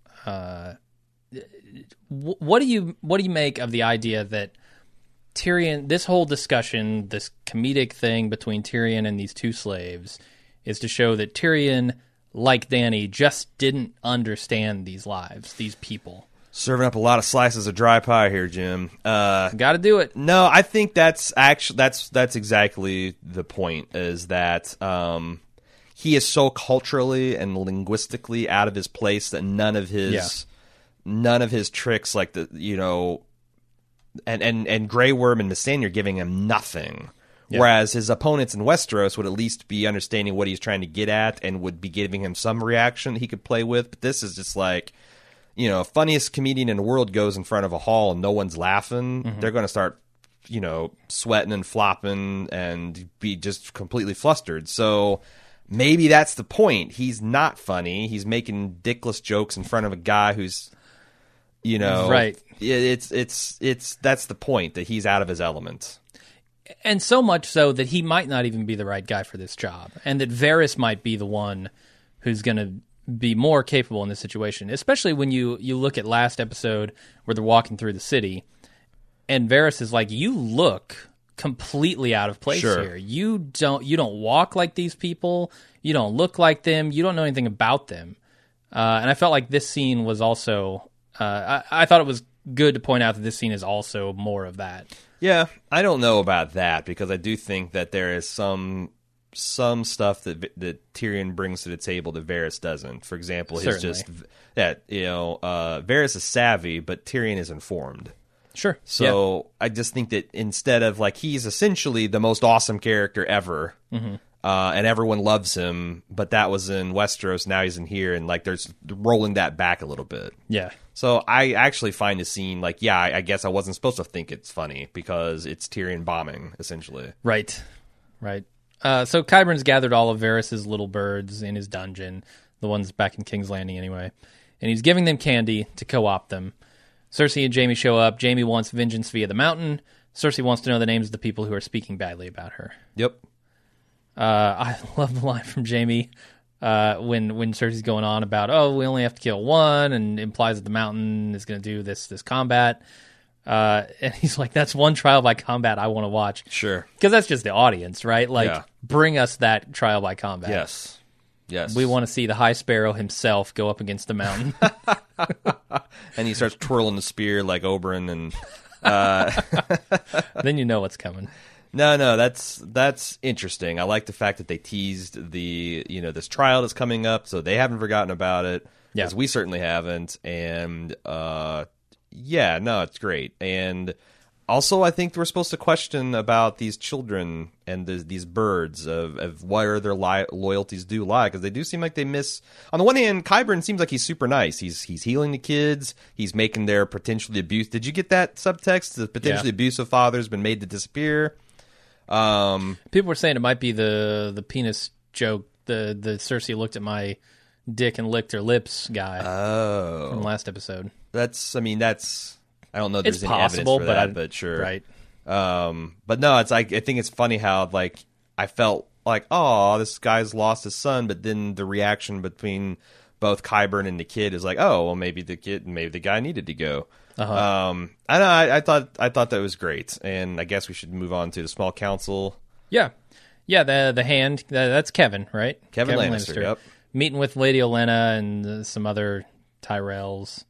what do you make of the idea that Tyrion, this whole discussion, this comedic thing between Tyrion and these 2 slaves, is to show that Tyrion, like Dany, just didn't understand these lives, these people? Serving up a lot of slices of dry pie here, Jim. Got to do it. No, I think that's exactly the point. Is that he is so culturally and linguistically out of his place that none of his tricks, like and Grey Worm and Missandei are giving him nothing. Yeah. Whereas his opponents in Westeros would at least be understanding what he's trying to get at and would be giving him some reaction he could play with. But this is just like, funniest comedian in the world goes in front of a hall and no one's laughing. Mm-hmm. They're going to start, sweating and flopping and be just completely flustered. So maybe that's the point. He's not funny. He's making dickless jokes in front of a guy who's You know, Right. It's that's the point, that he's out of his element. And so much so that he might not even be the right guy for this job, and that Varys might be the one who's going to be more capable in this situation, especially when you look at last episode where they're walking through the city, and Varys is like, you look completely out of place Sure. here. You don't walk like these people. You don't look like them. You don't know anything about them. And I felt like this scene was also, I thought it was good to point out that this scene is also more of that. Yeah, I don't know about that, because I do think that there is some stuff that Tyrion brings to the table that Varys doesn't. For example, Certainly. Varys is savvy, but Tyrion is informed. Sure. So I just think that instead of, like, he's essentially the most awesome character ever, and everyone loves him, but that was in Westeros, now he's in here, and like there's rolling that back a little bit. Yeah. So I actually find the scene, like, yeah, I guess I wasn't supposed to think it's funny, because it's Tyrion bombing, essentially. Right. So Qyburn's gathered all of Varys' little birds in his dungeon, the ones back in King's Landing anyway, and he's giving them candy to co-opt them. Cersei and Jaime show up. Jaime wants vengeance via the mountain. Cersei wants to know the names of the people who are speaking badly about her. Yep. I love the line from Jaime when Cersei's going on about, oh, we only have to kill one, and implies that the mountain is going to do this combat. And he's like, that's one trial by combat I want to watch. Sure. Because that's just the audience, right? Like, Yeah. bring us that trial by combat. Yes. We want to see the High Sparrow himself go up against the mountain. And he starts twirling the spear like Oberyn, and Then you know what's coming. No, that's interesting. I like the fact that they teased this trial that's coming up, so they haven't forgotten about it, Yeah. as we certainly haven't. And it's great. And also, I think we're supposed to question about these children and these birds of where their loyalties do lie, because they do seem like they miss. On the one hand, Qyburn seems like he's super nice. He's healing the kids. He's making their potentially abusive. Did you get that subtext? The potentially abusive father's been made to disappear. People were saying it might be the penis joke, the Cersei looked at my dick and licked her lips guy from last episode. I don't know if there's It's any possible, evidence for that, but sure. Right. But no, it's like, I think it's funny how, like, I felt like, oh, this guy's lost his son, but then the reaction between both Qyburn and the kid is like, oh, well, maybe the guy needed to go. I thought that was great, and I guess we should move on to the small council. Yeah. The hand, that's Kevin, right? Kevin Lannister, yep. Meeting with Lady Olenna and some other Tyrells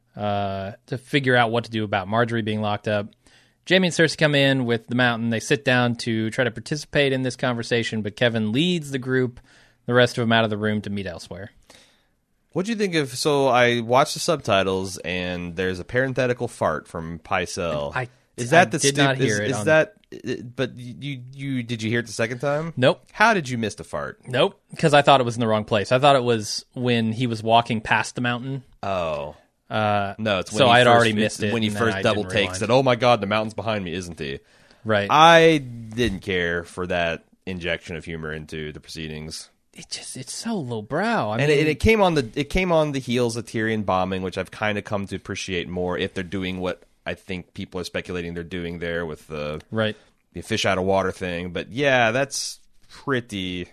to figure out what to do about Marjorie being locked up. Jaime and Cersei come in with the mountain. They sit down to try to participate in this conversation, but Kevin leads the group, the rest of them out of the room to meet elsewhere. What'd you think of? So I watched the subtitles, and there's a parenthetical fart from Pycelle. I did not hear it. But you did you hear it the second time? Nope. How did you miss the fart? Nope, because I thought it was in the wrong place. I thought it was when he was walking past the mountain. Oh. No, it's when so he I had first- already missed it, when he and then first I double didn't takes rewind. it. Oh my God, the mountain's behind me, isn't he? Right. I didn't care for that injection of humor into the proceedings. It's so lowbrow. I And mean, it came on the heels of Tyrion bombing, which I've kind of come to appreciate more if they're doing what I think people are speculating they're doing there with the right. fish out of water thing. But yeah, that's pretty.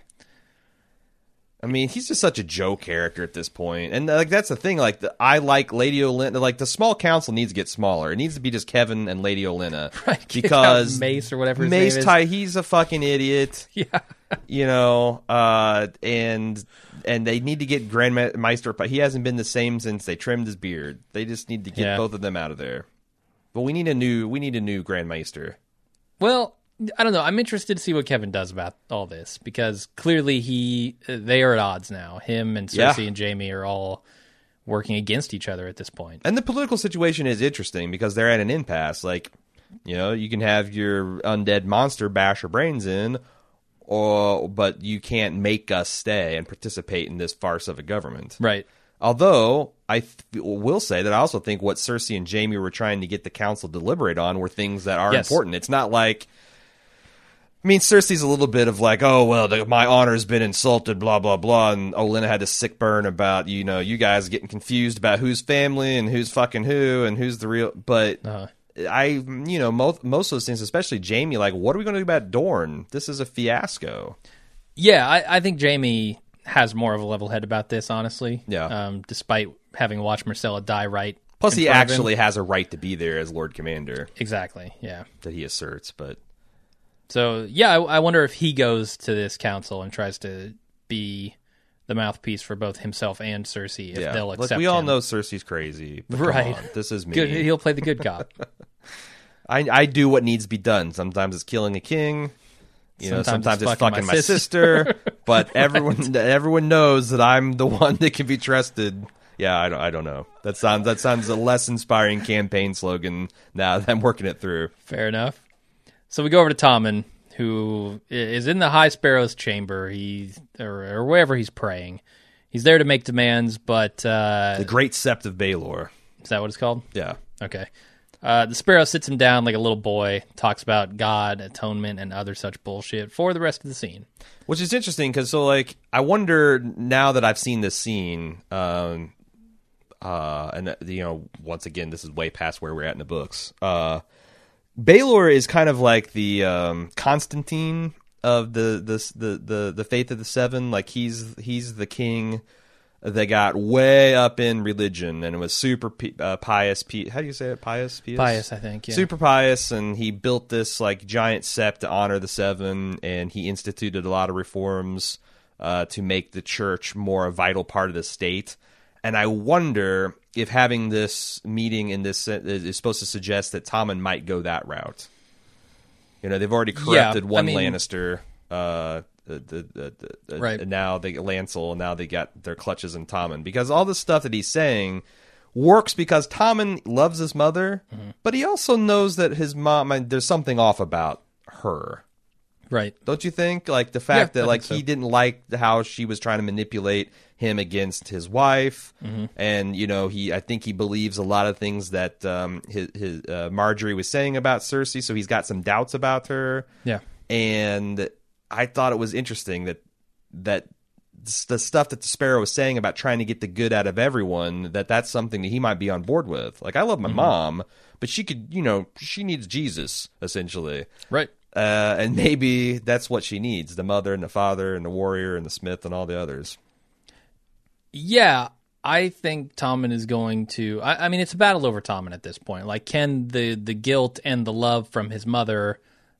I mean, he's just such a Joe character at this point, and like that's the thing. Like I like Lady Olenna. Like the small council needs to get smaller. It needs to be just Kevin and Lady Olenna, Right, kick because out Mace or whatever his Mace name is. he's a fucking idiot. Yeah. You know, and they need to get Grand Maester. He hasn't been the same since they trimmed his beard. They just need to get both of them out of there. But we need a new Grand Maester. Well, I don't know. I'm interested to see what Kevin does about all this, because clearly they are at odds now. Him and Cersei and Jaime are all working against each other at this point. And the political situation is interesting because they're at an impasse. Like, you know, you can have your undead monster bash your brains in, but you can't make us stay and participate in this farce of a government. Right. Although, I will say that I also think what Cersei and Jaime were trying to get the council to deliberate on were things that are important. It's not like... I mean, Cersei's a little bit of like, oh, well, my honor's been insulted, blah, blah, blah. And Olenna had a sick burn about, you guys getting confused about who's family and who's fucking who and who's the real. But most of those things, especially Jaime, like, what are we going to do about Dorne? This is a fiasco. Yeah, I think Jaime has more of a level head about this, honestly. Yeah. Despite having watched Myrcella die right. Plus, in he front of him. actually has a right to be there as Lord Commander. Exactly, yeah. That he asserts, but... So, yeah, I wonder if he goes to this council and tries to be the mouthpiece for both himself and Cersei, if they'll accept him. We all know Cersei's crazy. But right. Come on, this is me. Good, he'll play the good cop. I do what needs to be done. Sometimes it's killing a king. Sometimes it's fucking my sister. But everyone knows that I'm the one that can be trusted. Yeah, I don't know. That sounds a less inspiring campaign slogan now that I'm working it through. Fair enough. So we go over to Tommen, who is in the High Sparrow's chamber. Or wherever he's praying. He's there to make demands, but the Great Sept of Baelor. Is that what it's called? Yeah. Okay. The Sparrow sits him down like a little boy, talks about God, atonement, and other such bullshit for the rest of the scene. Which is interesting because, I wonder now that I've seen this scene, and once again, this is way past where we're at in the books. Baelor is kind of like the Constantine of the Faith of the Seven. Like he's the king that got way up in religion and was super pious. How do you say it? Pious? Pious, I think. Yeah. Super pious, and he built this like giant sept to honor the Seven, and he instituted a lot of reforms to make the church more a vital part of the state. And I wonder if having this meeting in this is supposed to suggest that Tommen might go that route. They've already corrupted one Lannister. Right. And now they get Lancel, and now they got their clutches in Tommen. Because all the stuff that he's saying works because Tommen loves his mother, but he also knows that his mom, there's something off about her. Right. Don't you think? Like the fact that he didn't like how she was trying to manipulate him against his wife, and I think he believes a lot of things that his Marjorie was saying about Cersei, so he's got some doubts about her. Yeah. And I thought it was interesting that the stuff that the Sparrow was saying about trying to get the good out of everyone, that's something that he might be on board with. Like, I love my mom, but she could, she needs Jesus, essentially. Right. And maybe that's what she needs, the mother and the father and the warrior and the smith and all the others. Yeah, I think Tommen is going to... I mean, it's a battle over Tommen at this point. Like, can the guilt and the love from his mother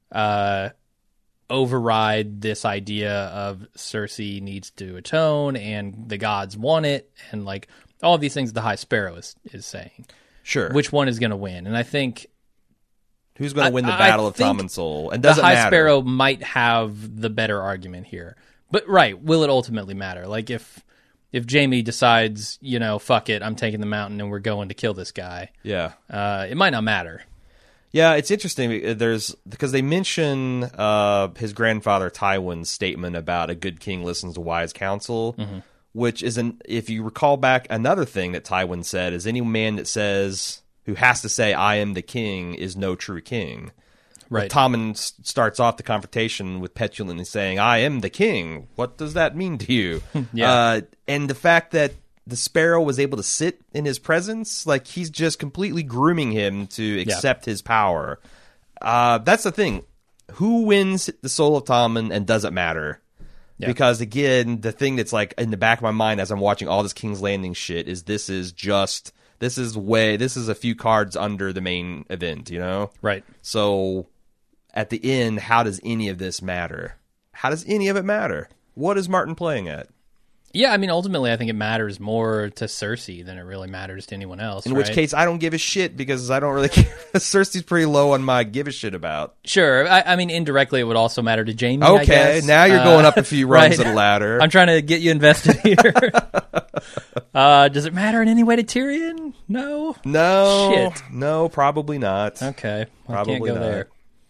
override this idea of Cersei needs to atone and the gods want it, and like all of these things the High Sparrow is saying. Sure. Which one is going to win? And I think... Who's going to win the battle of Tommen's soul? And does it matter? The High Sparrow might have the better argument here. But, right, will it ultimately matter? Like, if Jaime decides, fuck it, I'm taking the mountain and we're going to kill this guy. Yeah. It might not matter. Yeah, it's interesting. Because they mention his grandfather Tywin's statement about a good king listens to wise counsel, which is, if you recall back, another thing that Tywin said is any man that says... who has to say, I am the king, is no true king. Right. Tommen starts off the confrontation with petulantly saying, I am the king. What does that mean to you? Yeah. And the fact that the Sparrow was able to sit in his presence, like he's just completely grooming him to accept his power. That's the thing. Who wins the soul of Tommen, and does it matter? Yeah. Because, again, the thing that's like in the back of my mind as I'm watching all this King's Landing shit is this is a few cards under the main event, Right. So at the end, how does any of this matter? How does any of it matter? What is Martin playing at? Yeah, I mean, ultimately, I think it matters more to Cersei than it really matters to anyone else. In which case, I don't give a shit because I don't really care. Cersei's pretty low on my give a shit about. Sure. I mean, indirectly, it would also matter to Jaime, okay, I guess. Now you're going up a few rungs of the ladder. I'm trying to get you invested here. Does it matter in any way to Tyrion? No. Shit. No, probably not. Okay. Probably I can't go not. there.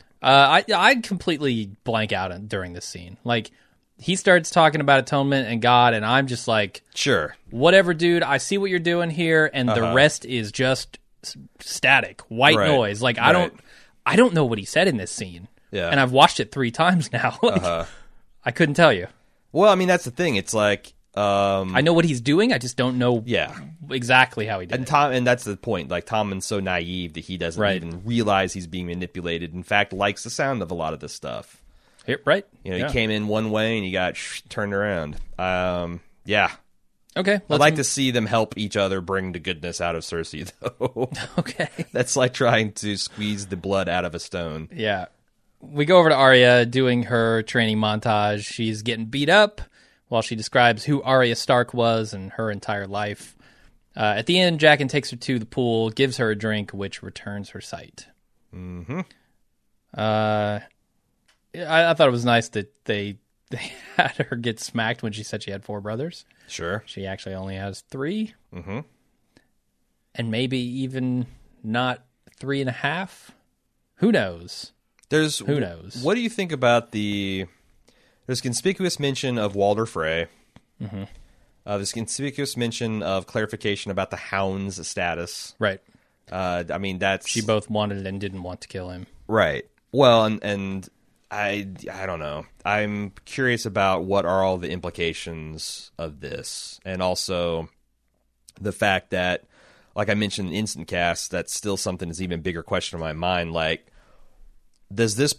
I completely blank out during this scene. Like, he starts talking about atonement and God, and I'm just like, sure, whatever, dude. I see what you're doing here, and the rest is just static, white noise. Like, I don't know what he said in this scene. Yeah. And I've watched it 3 times now. Like, I couldn't tell you. Well, I mean, that's the thing. It's like, I know what he's doing. I just don't know yeah. exactly how he did And it. and that's the point. Like, Tommen's so naive that he doesn't even realize he's being manipulated. In fact, likes the sound of a lot of this stuff. Right. You know, he came in one way and he got turned around. Yeah. Okay. I'd like to see them help each other bring the goodness out of Cersei, though. Okay. That's like trying to squeeze the blood out of a stone. Yeah. We go over to Arya doing her training montage. She's getting beat up while she describes who Arya Stark was and her entire life. At the end, Jaqen takes her to the pool, gives her a drink, which returns her sight. Mm-hmm. I thought it was nice that they had her get smacked when she said she had 4 brothers. Sure. She actually only has 3. Mm-hmm. And maybe even not 3.5. Who knows? Who knows? What do you think about there's conspicuous mention of Walder Frey. Mm-hmm. There's conspicuous mention of clarification about the Hound's status. Right. I mean, that's... She both wanted and didn't want to kill him. Right. Well, and I don't know. I'm curious about what are all the implications of this, and also the fact that, like I mentioned in Instant Cast, that's still something that's even bigger question in my mind. Like, does this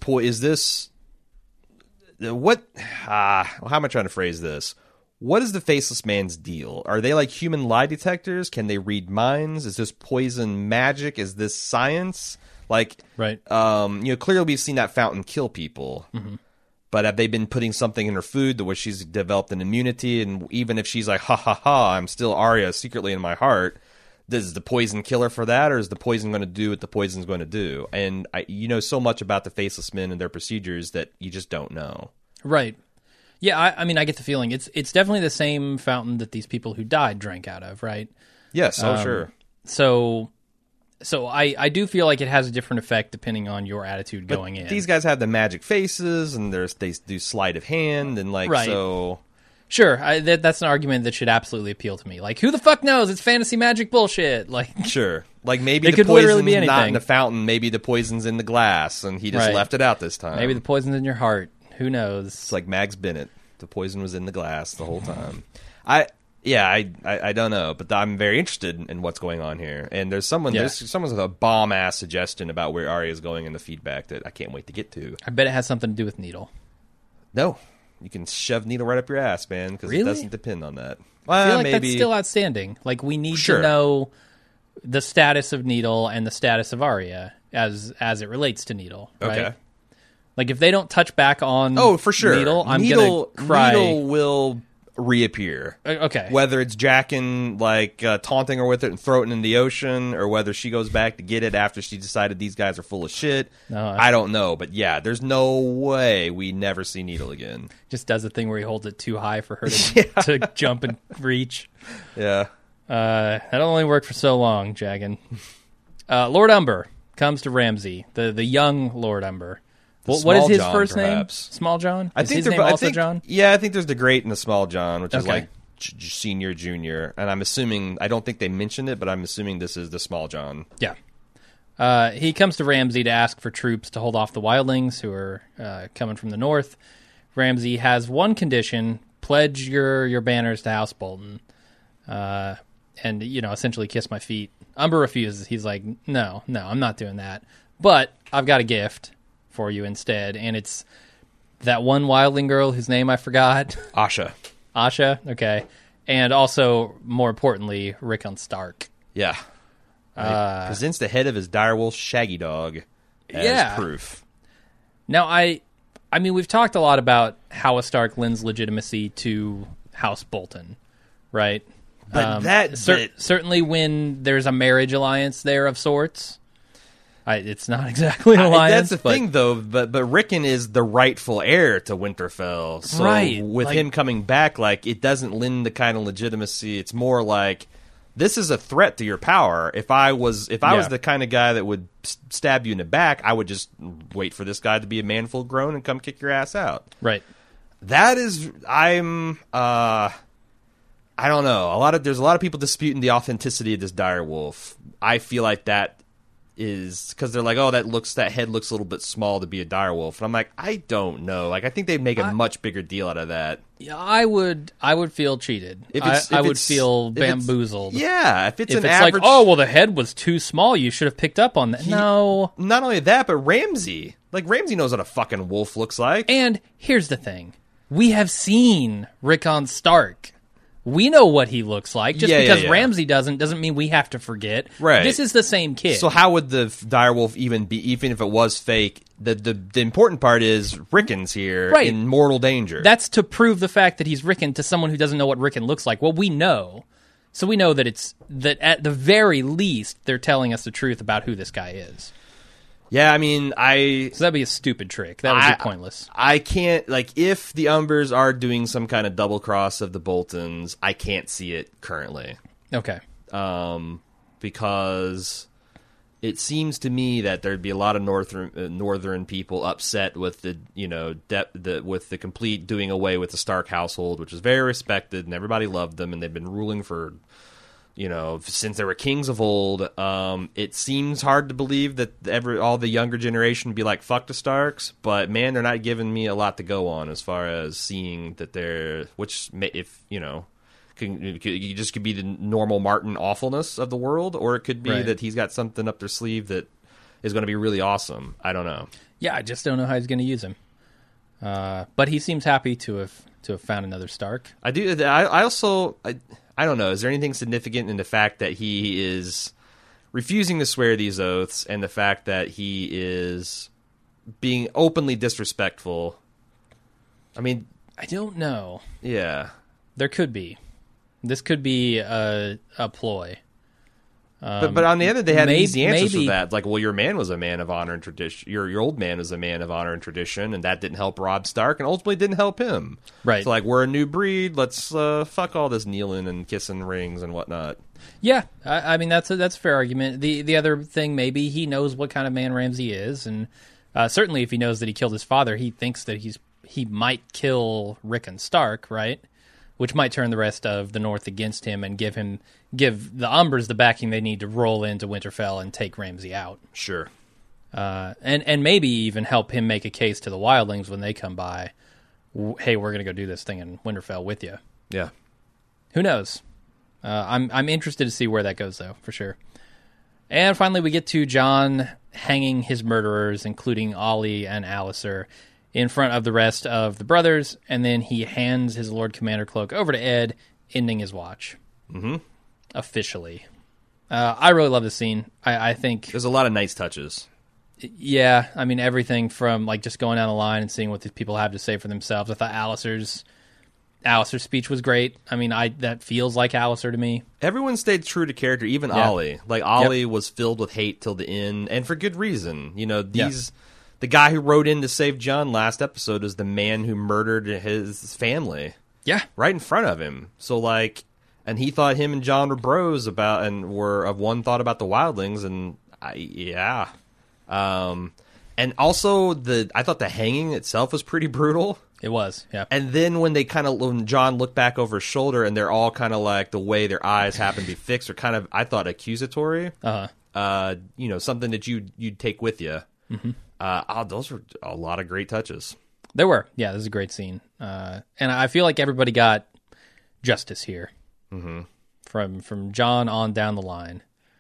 what? How am I trying to phrase this? What is the Faceless Man's deal? Are they like human lie detectors? Can they read minds? Is this poison magic? Is this science? Like, right. Clearly we've seen that fountain kill people. Mm-hmm. But have they been putting something in her food where she's developed an immunity? And even if she's like, ha ha ha, I'm still Arya secretly in my heart, does the poison kill her for that? Or is the poison going to do what the poison's going to do? And you know so much about the Faceless Men and their procedures that you just don't know. Right. Yeah, I mean, I get the feeling it's definitely the same fountain that these people who died drank out of, right? Yes, sure. So I do feel like it has a different effect depending on your attitude going in. These guys have the magic faces, and they do sleight of hand, and like, right. So... Sure, that's an argument that should absolutely appeal to me. Like, who the fuck knows? It's fantasy magic bullshit. Like, sure. Like, maybe the poison's literally be anything. Not in the fountain. Maybe the poison's in the glass, and he just left it out this time. Maybe the poison's in your heart. Who knows? It's like Mags Bennett. The poison was in the glass the whole time. I don't know, but I'm very interested in what's going on here. And there's someone with a bomb ass suggestion about where Arya is going in the feedback that I can't wait to get to. I bet it has something to do with Needle. No, you can shove Needle right up your ass, man, because it doesn't depend on that. Well, I feel like that's still outstanding. Like, we need to know the status of Needle and the status of Arya as it relates to Needle. Right? Okay. Like, if they don't touch back on for sure. Needle, I'm going to cry. Needle will reappear. Okay. Whether it's Jaqen, like, taunting her with it and throw it in the ocean, or whether she goes back to get it after she decided these guys are full of shit. I don't know. But, yeah, there's no way we never see Needle again. Just does a thing where he holds it too high for her to jump and reach. Yeah. That only worked for so long, Jaqen. Lord Umber comes to Ramsay, the young Lord Umber. What is his first name? Small John? I think his name also John? Yeah, I think there's the Great and the Small John, which is like senior, junior. And I'm assuming, I don't think they mentioned it, but I'm assuming this is the Small John. Yeah. He comes to Ramsay to ask for troops to hold off the wildlings who are coming from the north. Ramsay has one condition: pledge your banners to House Bolton, and essentially kiss my feet. Umber refuses. He's like, no, I'm not doing that. But I've got a gift for you instead, and it's that one wildling girl whose name I forgot. Asha, okay. And also, more importantly, Rickon Stark. Yeah. Presents the head of his direwolf Shaggy Dog as proof. Now, I mean, we've talked a lot about how a Stark lends legitimacy to House Bolton, right? But certainly when there's a marriage alliance there of sorts. It's not exactly an alliance. That's the thing, though. But Rickon is the rightful heir to Winterfell. So with him coming back, like, it doesn't lend the kind of legitimacy. It's more like, this is a threat to your power. If I was the kind of guy that would stab you in the back, I would just wait for this guy to be a man full grown and come kick your ass out. Right. That is, I don't know. There's a lot of people disputing the authenticity of this direwolf. I feel like that is because they're like, oh, that head looks a little bit small to be a direwolf, and I'm like, I don't know. Like, I think they'd make a much bigger deal out of that. Yeah, I would feel cheated. I would feel bamboozled. Yeah, if it's if an it's average, like, oh, well, the head was too small. You should have picked up on that. No. Not only that, but Ramsey. Like, Ramsey knows what a fucking wolf looks like. And here's the thing: we have seen Rickon Stark. We know what he looks like. Just because Ramsey doesn't mean we have to forget. Right. This is the same kid. So how would the direwolf even be, even if it was fake? The important part is Rickon's here in mortal danger. That's to prove the fact that he's Rickon to someone who doesn't know what Rickon looks like. Well, we know. So we know that that at the very least they're telling us the truth about who this guy is. Yeah, I mean, So that'd be a stupid trick. That would be pointless. I can't, like, if the Umbers are doing some kind of double cross of the Boltons, I can't see it currently. Okay. Because it seems to me that there'd be a lot of northern people upset with with the complete doing away with the Stark household, which is very respected and everybody loved them, and they've been ruling for, since they were kings of old. It seems hard to believe that all the younger generation would be like, fuck the Starks, but man, they're not giving me a lot to go on as far as seeing that they're, which, if, you just could be the normal Martin awfulness of the world, or it could be that he's got something up their sleeve that is going to be really awesome. I don't know. Yeah, I just don't know how he's going to use him. But he seems happy to have found another Stark. I do. I also... I don't know. Is there anything significant in the fact that he is refusing to swear these oaths and the fact that he is being openly disrespectful? I mean... I don't know. Yeah. There could be. This could be a ploy. But on the other, they had easy answers for that. Like, well, your man was a man of honor and tradition. Your old man was a man of honor and tradition, and that didn't help Robb Stark, and ultimately didn't help him. Right. So, like, we're a new breed. Let's fuck all this kneeling and kissing rings and whatnot. Yeah, I mean that's a fair argument. The other thing, maybe he knows what kind of man Ramsey is, and certainly if he knows that he killed his father, he thinks that he might kill Rickon Stark, right? Which might turn the rest of the North against him and give the Umbers the backing they need to roll into Winterfell and take Ramsey out. Sure. And maybe even help him make a case to the Wildlings when they come by. Hey, we're going to go do this thing in Winterfell with you. Yeah. Who knows? I'm interested to see where that goes, though, for sure. And finally, we get to Jon hanging his murderers, including Ollie and Alliser, in front of the rest of the brothers, and then he hands his Lord Commander cloak over to Ed, ending his watch. Mm-hmm. Officially. I really love this scene. I think... There's a lot of nice touches. Yeah, I mean, everything from like just going down the line and seeing what these people have to say for themselves. I thought Alliser's speech was great. I mean, that feels like Alliser to me. Everyone stayed true to character, even Ollie. Like, Ollie was filled with hate till the end, and for good reason. The guy who rode in to save Jon last episode is the man who murdered his family. Yeah. Right in front of him. So, like, and he thought him and Jon were bros and were of one thought about the Wildlings, and yeah. And also, I thought the hanging itself was pretty brutal. It was, yeah. And then when Jon looked back over his shoulder and they're all kind of like, the way their eyes happen to be fixed are kind of, I thought, accusatory. Uh-huh. Something that you'd take with you. Mm-hmm. Those were a lot of great touches. There were. Yeah, this is a great scene. And I feel like everybody got justice here. Mm-hmm. From Jon on down the line.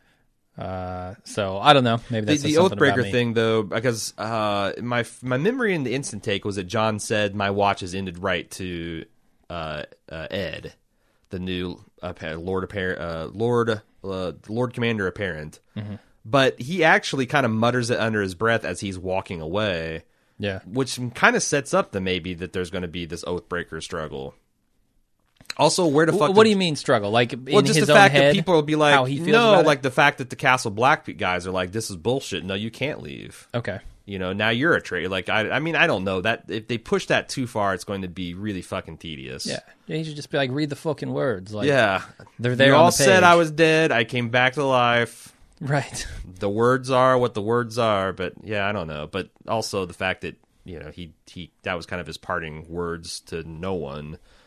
So I don't know. Maybe that's the Oathbreaker thing, though, because my memory in the instant take was that Jon said, "My watch has ended right" to Ed, the new Lord Commander apparent. Mm-hmm. But he actually kind of mutters it under his breath as he's walking away. Yeah, which kind of sets up that there's going to be this Oathbreaker struggle. Also, where the fuck? What do you mean struggle? Like, in just his the own fact head, that people will be like, how he feels no, about like it? the fact that the Castle Black guys are like, this is bullshit. No, you can't leave. Okay. Now you're a traitor. Like, I mean, I don't know that if they push that too far, it's going to be really fucking tedious. Yeah, you should just be like, read the fucking words. Like, yeah, they're there. You on all the page. said I was dead. I came back to life. Right. The words are what the words are. But yeah, I don't know. But also the fact that he that was kind of his parting words to no one.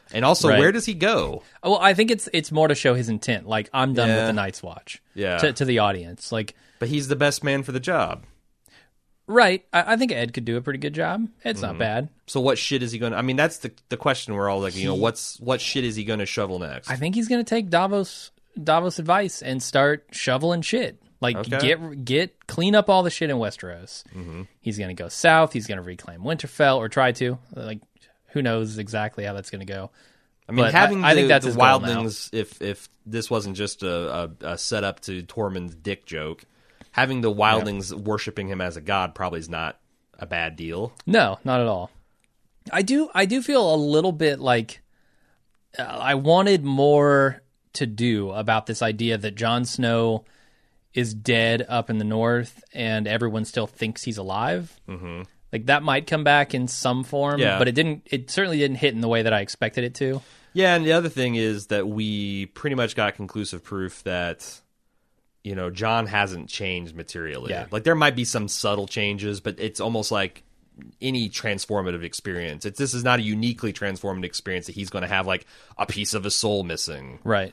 And also, Right. where does he go? Well, I think it's more to show his intent. Like, I'm done with the Night's Watch. Yeah. To the audience. Like, But he's the best man for the job. right. I think Ed could do a pretty good job. Ed's not bad. So what shit is he going to... I mean, that's the question we're all like, what shit is he going to shovel next? I think he's going to take Davos advice and start shoveling shit. Like, Okay. clean up all the shit in Westeros. He's going to go south. He's going to reclaim Winterfell, or try to. Like, who knows exactly how that's going to go. I mean, But having I think that's the his goal now. wildlings, if this wasn't just a setup to Tormund's dick joke, having the wildlings worshiping him as a god probably is not a bad deal. No, not at all. I do feel a little bit like I wanted more to do about this idea that Jon Snow is dead up in the north and everyone still thinks he's alive. Mm-hmm. Like, that might come back in some form, but it certainly didn't hit in the way that I expected it to. Yeah, and the other thing is that we pretty much got conclusive proof that, Jon hasn't changed materially. Yeah. Like, there might be some subtle changes, but it's almost like any transformative experience. This is not a uniquely transformative experience that he's going to have, like, a piece of his soul missing. Right.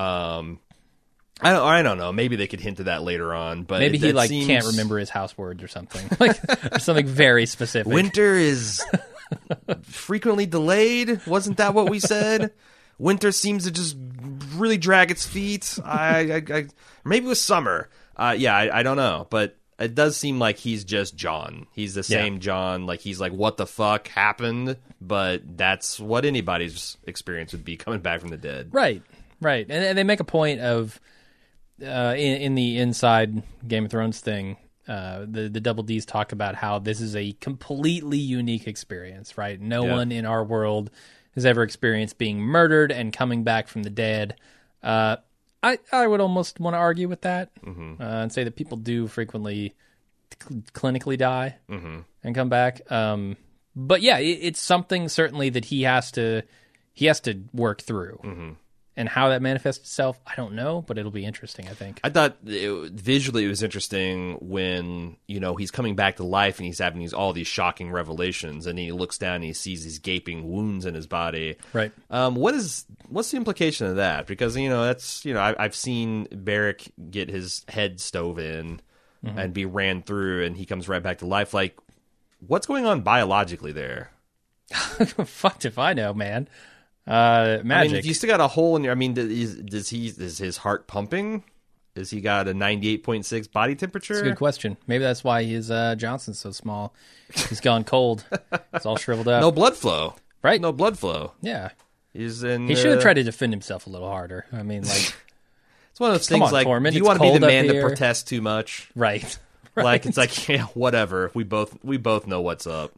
I don't know. Maybe they could hint to that later on, but Maybe he seems... can't remember his house words or something. Like, or something very specific. Winter is frequently delayed. Wasn't that what we said? Winter seems to just really drag its feet. Maybe it was summer. I don't know, but it does seem like he's just Jon. He's the same Jon. Like, he's like, what the fuck happened? But that's what anybody's experience would be coming back from the dead. Right. And they make a point of in the inside Game of Thrones thing, the Double D's talk about how this is a completely unique experience, right? No one in our world has ever experienced being murdered and coming back from the dead. I would almost want to argue with that and say that people do frequently clinically die and come back. But yeah, it's something certainly that he has to work through. And how that manifests itself, I don't know, but it'll be interesting, I think. I thought visually it was interesting when, he's coming back to life and he's having all these shocking revelations, and he looks down and he sees these gaping wounds in his body. Right. What's the implication of that? Because, that's, I've seen Beric get his head stove in and be ran through, and he comes right back to life. Like, what's going on biologically there? Fucked if I know, man. Magic. I mean, if you still got a hole in your... I mean, is his heart pumping? Has he got a 98.6 body temperature? That's a good question. Maybe that's why his Johnson's so small. He's gone cold. It's all shriveled up. No blood flow. Right? No blood flow. Yeah. He should have tried to defend himself a little harder. I mean, like... It's one of those Come things on, like, Tormund, do you it's want to be the cold up man to here. protest too much? Right. Like, it's like, yeah, whatever. We both know what's up.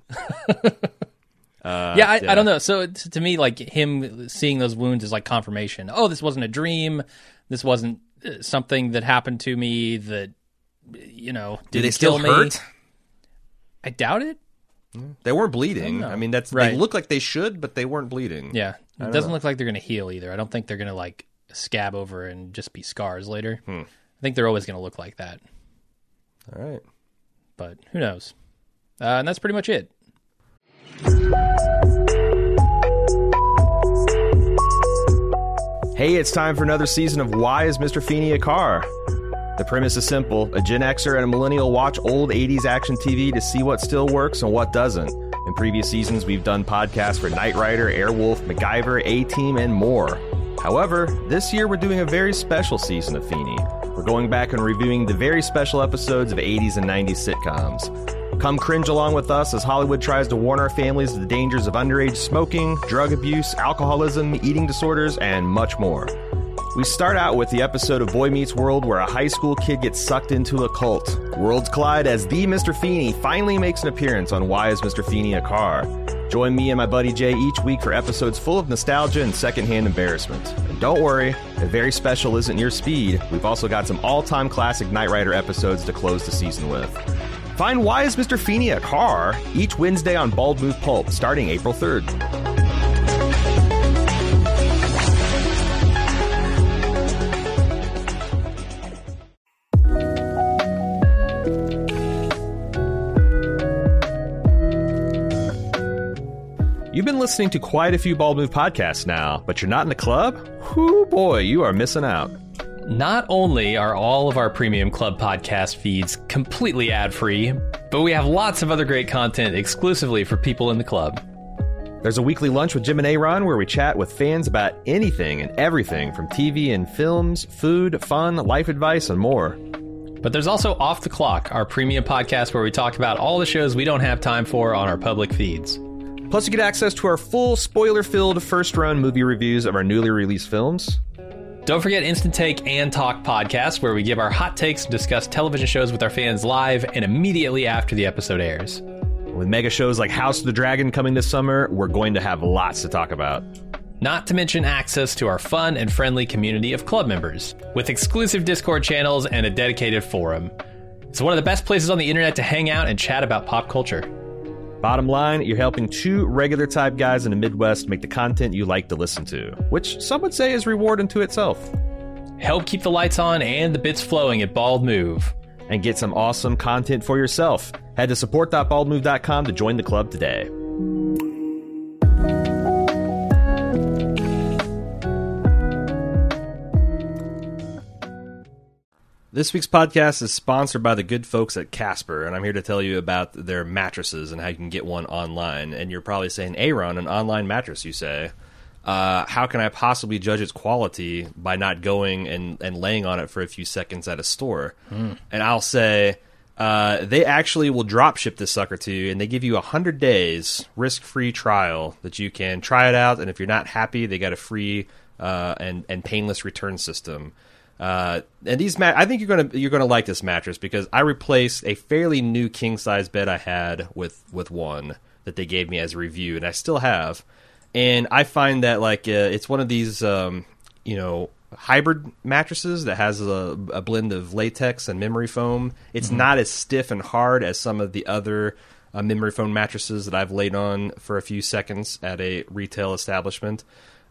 I don't know. So to me, like, him seeing those wounds is like confirmation. Oh, this wasn't a dream. This wasn't something that happened to me that, Do didn't they still kill me. hurt? I doubt it. They weren't bleeding. I mean, Right. they look like they should, but they weren't bleeding. Yeah. It doesn't look like they're going to heal either. I don't think they're going to, like, scab over and just be scars later. I think they're always going to look like that. All right. But who knows? And that's pretty much it. Hey, it's time for another season of Why is Mr. Feeney a Car? The premise is simple. A Gen Xer and a millennial watch old 80s action TV to see what still works and what doesn't. In previous seasons, we've done podcasts for Knight Rider, Airwolf, MacGyver, A-Team, and more. However, this year we're doing a very special season of Feeney. We're going back and reviewing the very special episodes of 80s and 90s sitcoms. Come cringe along with us as Hollywood tries to warn our families of the dangers of underage smoking, drug abuse, alcoholism, eating disorders, and much more. We start out with the episode of Boy Meets World where a high school kid gets sucked into a cult. Worlds collide as the Mr. Feeney finally makes an appearance on Why is Mr. Feeney a Car? Join me and my buddy Jay each week for episodes full of nostalgia and secondhand embarrassment. And don't worry, if very special isn't your speed, we've also got some all-time classic Knight Rider episodes to close the season with. Find Why is Mr. Feeney a Car? Each Wednesday on Bald Move Pulp, starting April 3rd. You've been listening to quite a few Bald Move podcasts now, but you're not in the club? Whoo boy, you are missing out. Not only are all of our premium club podcast feeds completely ad-free, but we have lots of other great content exclusively for people in the club. There's a weekly lunch with Jim and Aaron where we chat with fans about anything and everything from TV and films, food, fun, life advice, and more. But there's also Off the Clock, our premium podcast where we talk about all the shows we don't have time for on our public feeds. Plus, you get access to our full spoiler-filled first-run movie reviews of our newly released films. Don't forget Instant Take and Talk podcasts, where we give our hot takes and discuss television shows with our fans live and immediately after the episode airs. With mega shows like House of the Dragon coming this summer, we're going to have lots to talk about. Not to mention access to our fun and friendly community of club members, with exclusive Discord channels and a dedicated forum. It's one of the best places on the internet to hang out and chat about pop culture. Bottom line, you're helping two regular type guys in the Midwest make the content you like to listen to, which some would say is reward unto itself. Help keep the lights on and the bits flowing at Bald Move. And get some awesome content for yourself. Head to support.baldmove.com to join the club today. This week's podcast is sponsored by the good folks at Casper, and I'm here to tell you about their mattresses and how you can get one online. And you're probably saying, Aaron, an online mattress, you say. How can I possibly judge its quality by not going and laying on it for a few seconds at a store? And I'll say, they actually will drop ship this sucker to you, and they give you 100 days risk-free trial that you can try it out, and if you're not happy, they got a free and painless return system. And these I think you're gonna like this mattress because I replaced a fairly new king size bed I had with one that they gave me as a review, and I still have. And I find that it's one of these hybrid mattresses that has a blend of latex and memory foam. It's not as stiff and hard as some of the other memory foam mattresses that I've laid on for a few seconds at a retail establishment.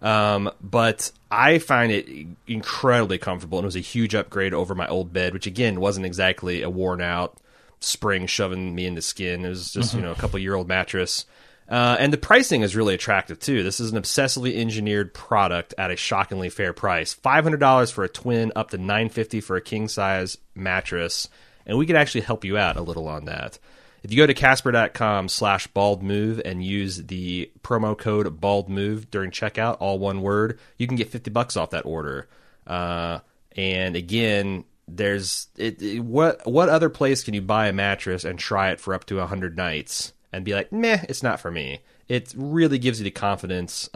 But I find it incredibly comfortable, and it was a huge upgrade over my old bed, which again wasn't exactly a worn out spring shoving me into skin. It was just, a couple-year-old mattress. And the pricing is really attractive too. This is an obsessively engineered product at a shockingly fair price. $500 for a twin, up to $950 for a king size mattress. And we could actually help you out a little on that. If you go to Casper.com/baldmove and use the promo code baldmove during checkout, all one word, you can get $50 off that order. And again, what other place can you buy a mattress and try it for up to 100 nights and be like, meh, it's not for me? It really gives you the confidence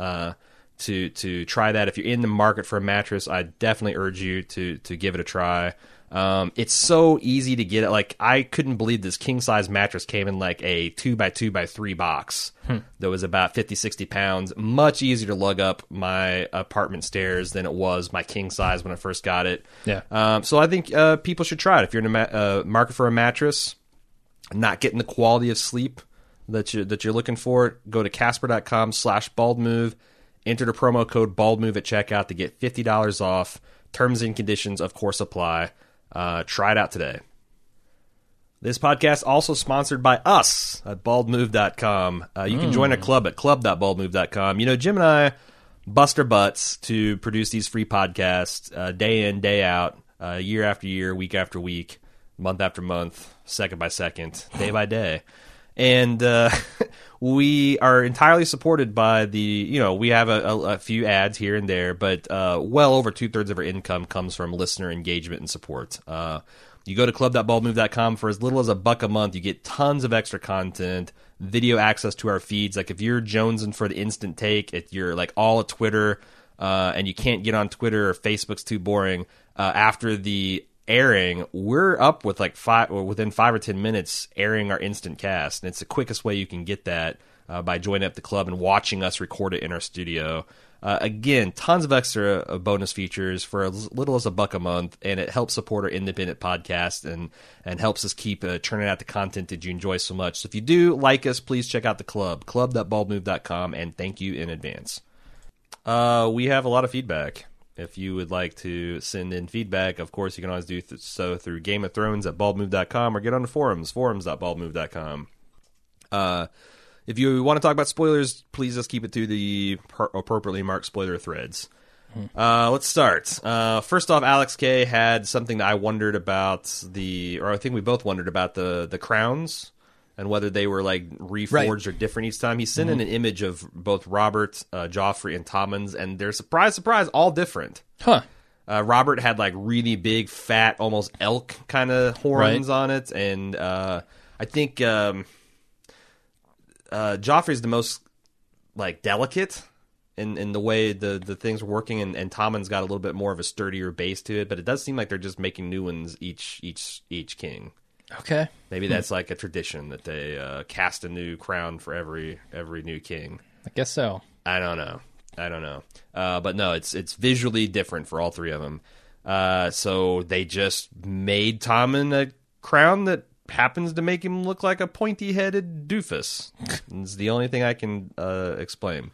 to try that. If you're in the market for a mattress, I definitely urge you to give it a try. It's so easy to get it. Like, I couldn't believe this king size mattress came in like a 2x2x3 box that was about 50-60 pounds. Much easier to lug up my apartment stairs than it was my king size when I first got it. Yeah. So I think people should try it. If you're in a market for a mattress, not getting the quality of sleep that you're looking for, go to Casper.com/baldmove. Enter the promo code baldmove at checkout to get $50 off. Terms and conditions, of course, apply. Try it out today. This podcast also sponsored by us at baldmove.com. You can join our club at club.baldmove.com. Jim and I bust our butts to produce these free podcasts day in, day out, year after year, week after week, month after month, second by second, day by day. And we are entirely supported by we have a few ads here and there, but well over 2/3 of our income comes from listener engagement and support. You go to club.baldmove.com for as little as $1 a month. You get tons of extra content, video access to our feeds. Like if you're jonesing for the instant take, if you're like all at Twitter and you can't get on Twitter or Facebook's too boring, after the airing, we're up with within 5 or 10 minutes airing our instant cast, and it's the quickest way you can get that by joining up the club and watching us record it in our studio. Again, tons of extra bonus features for as little as $1 a month, and it helps support our independent podcast and helps us keep churning out the content that you enjoy so much. So if you do like us, please check out the club.baldmove.com, and thank you in advance. We have a lot of feedback. If you would like to send in feedback, of course, you can always do so through Game of Thrones at baldmove.com or get on the forums, forums.baldmove.com. If you want to talk about spoilers, please just keep it to the appropriately marked spoiler threads. Let's start. First off, Alex K had something that I wondered about or I think we both wondered about the crowns and whether they were like reforged or different each time. He sent in an image of both Robert, Joffrey, and Tommen's, and they're surprise, all different. Huh. Robert had like really big, fat, almost elk kind of horns on it, and I think Joffrey's the most like delicate in the way the things are working, and Tommen's got a little bit more of a sturdier base to it, but it does seem like they're just making new ones each king. Okay. Maybe that's like a tradition that they cast a new crown for every new king. I guess so. I don't know. But no, it's visually different for all three of them. So they just made Tommen a crown that happens to make him look like a pointy-headed doofus. It's the only thing I can explain.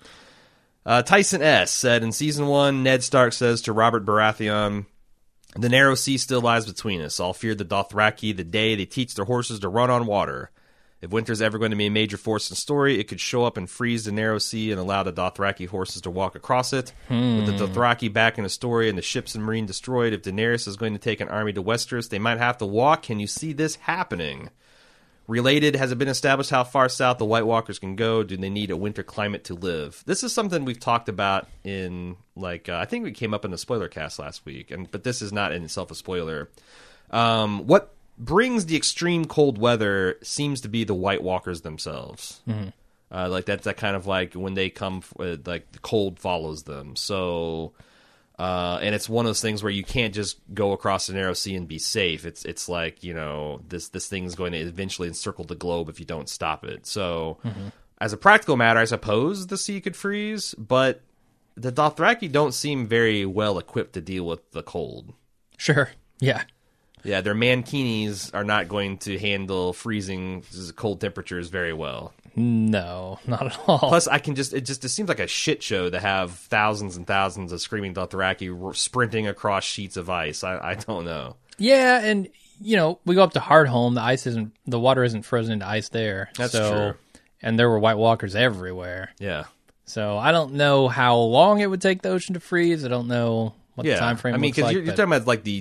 Tyson S. said, in Season 1, Ned Stark says to Robert Baratheon, "The narrow sea still lies between us. All fear the Dothraki the day they teach their horses to run on water. If winter's ever going to be a major force in the story, it could show up and freeze the narrow sea and allow the Dothraki horses to walk across it. With the Dothraki back in the story and the ships and marine destroyed, if Daenerys is going to take an army to Westeros, they might have to walk. Can you see this happening? Related, has it been established how far south the White Walkers can go? Do they need a winter climate to live?" This is something we've talked about in, I think we came up in the spoiler cast last week, but this is not in itself a spoiler. What brings the extreme cold weather seems to be the White Walkers themselves. That's that kind of like when they come, like the cold follows them. So, and it's one of those things where you can't just go across the narrow sea and be safe. It's like, this thing is going to eventually encircle the globe if you don't stop it. So, as a practical matter, I suppose the sea could freeze, but the Dothraki don't seem very well equipped to deal with the cold. Sure. Yeah. Yeah, their mankinis are not going to handle freezing cold temperatures very well. No, not at all. Plus, it seems like a shit show to have thousands and thousands of screaming Dothraki sprinting across sheets of ice. I don't know. Yeah, and we go up to Hardhome. The water isn't frozen into ice there. That's true. And there were White Walkers everywhere. Yeah. So I don't know how long it would take the ocean to freeze. I don't know what the time frame. Because you're talking about like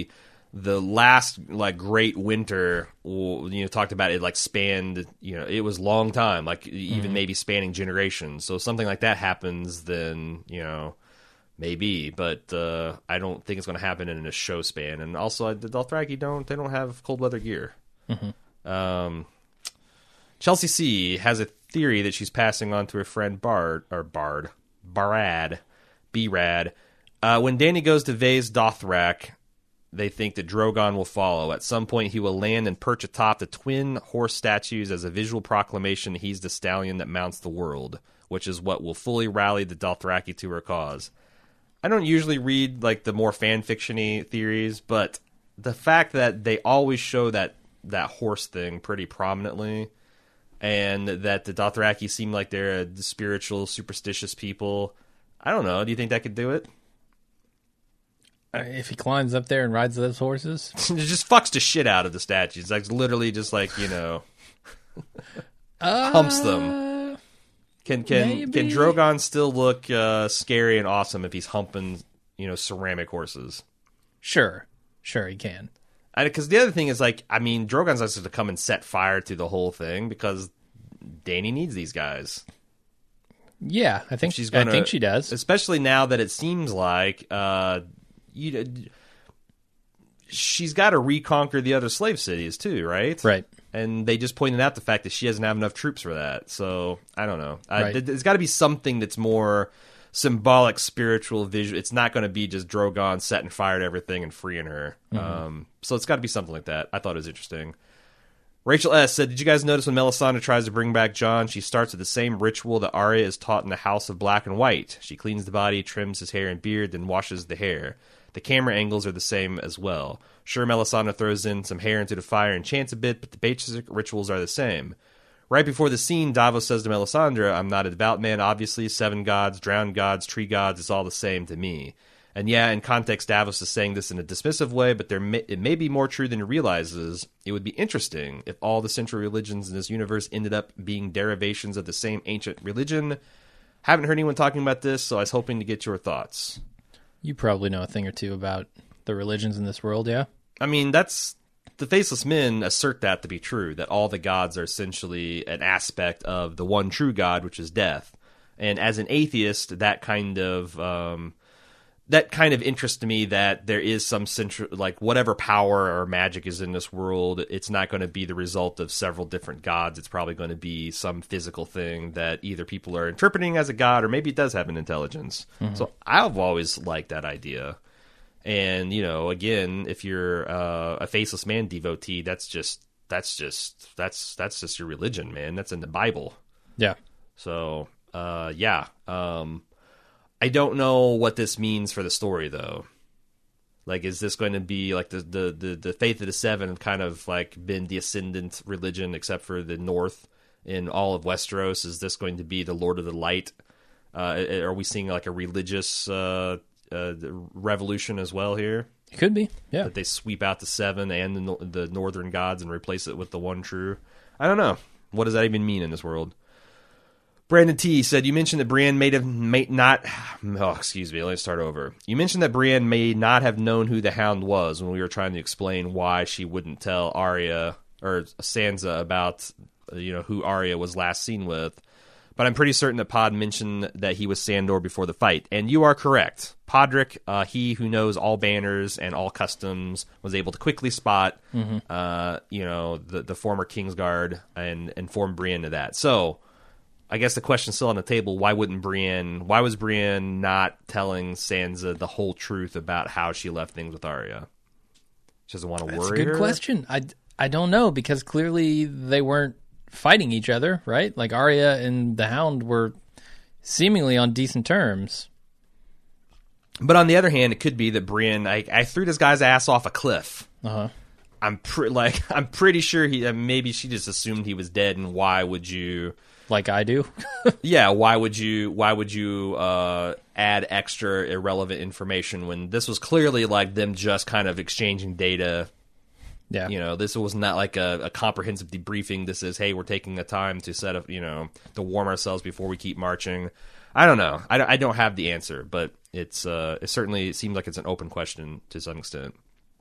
the last like great winter, talked about it like spanned, it was a long time, like even maybe spanning generations. So something like that happens, then maybe, but I don't think it's going to happen in a show span. And also the Dothraki don't have cold weather gear. Chelsea C has a theory that she's passing on to her friend Barad. When Dany goes to Vaes Dothrak, they think that Drogon will follow. At some point, he will land and perch atop the twin horse statues as a visual proclamation that he's the stallion that mounts the world, which is what will fully rally the Dothraki to her cause. I don't usually read like the more fan fiction-y theories, but the fact that they always show that horse thing pretty prominently, and that the Dothraki seem like they're a spiritual, superstitious people, I don't know. Do you think that could do it? If he climbs up there and rides those horses, it just fucks the shit out of the statues. Like literally, just like humps them. Can Drogon still look scary and awesome if he's humping ceramic horses? Sure, he can. Because the other thing is Drogon's not supposed to come and set fire to the whole thing because Dany needs these guys. Yeah, I think she does. Especially now that it seems like she's got to reconquer the other slave cities too, right? Right. And they just pointed out the fact that she doesn't have enough troops for that. So I don't know. There's got to be something that's more symbolic, spiritual, visual. It's not going to be just Drogon setting fire to everything and freeing her. So it's got to be something like that. I thought it was interesting. Rachel S. said, "Did you guys notice when Melisandre tries to bring back Jon, she starts with the same ritual that Arya is taught in the House of Black and White. She cleans the body, trims his hair and beard, then washes the hair. The camera angles are the same as well. Sure, Melisandre throws in some hair into the fire and chants a bit, but the basic rituals are the same. Right before the scene, Davos says to Melisandre, 'I'm not a devout man, obviously. 7 gods, drowned gods, tree gods, it's all the same to me.' And yeah, in context, Davos is saying this in a dismissive way, but it may be more true than he realizes. It would be interesting if all the central religions in this universe ended up being derivations of the same ancient religion. Haven't heard anyone talking about this, so I was hoping to get your thoughts. You probably know a thing or two about the religions in this world, yeah? I mean, the Faceless Men assert that to be true, that all the gods are essentially an aspect of the one true God, which is death. And as an atheist, that kind of interests me, that there is some central, like, whatever power or magic is in this world, it's not going to be the result of several different gods. It's probably going to be some physical thing that either people are interpreting as a god, or maybe it does have an intelligence. Mm-hmm. So I've always liked that idea. And, you know, again, if you're a Faceless Man devotee, that's just your religion, man. That's in the Bible. Yeah. So, yeah. I don't know what this means for the story, though. Like, is this going to be like the Faith of the Seven have kind of like been the ascendant religion, except for the North in all of Westeros? Is this going to be the Lord of the Light? Are we seeing like a religious revolution as well here? It could be, yeah. That they sweep out the seven and the northern gods and replace it with the one true. I don't know. What does that even mean in this world? Brandon T said, you mentioned that Brienne may not... Oh, excuse me. Let me start over. You mentioned that Brienne may not have known who the Hound was when we were trying to explain why she wouldn't tell Arya or Sansa about, you know, who Arya was last seen with. But I'm pretty certain that Pod mentioned that he was Sandor before the fight. And you are correct. Podrick, he who knows all banners and all customs, was able to quickly spot, you know, the former Kingsguard and inform Brienne of that. So, I guess the question's still on the table. Why was Brienne not telling Sansa the whole truth about how she left things with Arya? She doesn't want to worry her? That's a good question. I don't know, because clearly they weren't fighting each other, right? Like, Arya and the Hound were seemingly on decent terms. But on the other hand, it could be that Brienne, I threw this guy's ass off a cliff. Uh-huh. I'm pretty sure maybe she just assumed he was dead, and why would you... Like I do? Yeah, why would you add extra irrelevant information when this was clearly like them just kind of exchanging data? Yeah. You know, this was not like a comprehensive debriefing. This is, hey, we're taking the time to set up, you know, to warm ourselves before we keep marching. I don't know. I don't have the answer, but it certainly seems like it's an open question to some extent.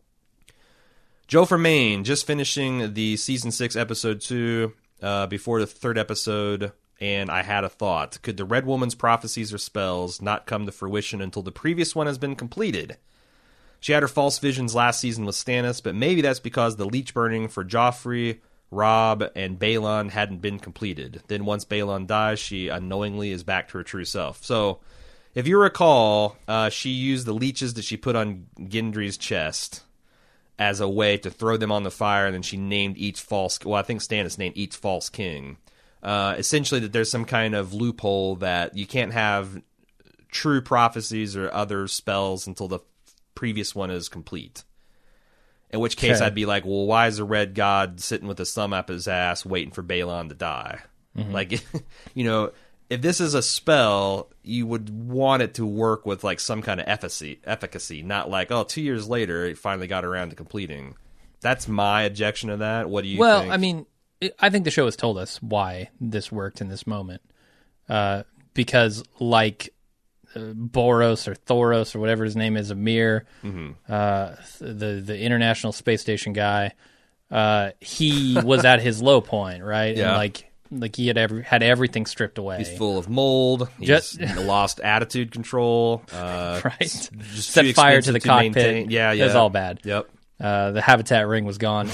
Joe from Maine, just finishing the season 6 episode 2 before the 3rd episode, and I had a thought. Could the Red Woman's prophecies or spells not come to fruition until the previous one has been completed? She had her false visions last season with Stannis, but maybe that's because the leech burning for Joffrey, Robb, and Balon hadn't been completed. Then once Balon dies, she unknowingly is back to her true self. So, if you recall, she used the leeches that she put on Gendry's chest as a way to throw them on the fire, and then she named each false... Well, I think Stannis named each false king. Essentially, that there's some kind of loophole that you can't have true prophecies or other spells until the previous one is complete. In which case, I'd be like, well, why is the Red God sitting with his thumb up his ass waiting for Balon to die? Mm-hmm. Like, you know... If this is a spell, you would want it to work with like some kind of efficacy, not like, 2 years later it finally got around to completing. That's my objection to that. What do you think? Well, I mean, I think the show has told us why this worked in this moment. Because like Boros or Thoros or whatever his name is, Amir, the International Space Station guy, he was at his low point, right? Yeah. And like he had everything stripped away. He's full of mold. He's lost attitude control. Right. Just set fire to the cockpit. Maintain. Yeah. It was all bad. Yep. The habitat ring was gone.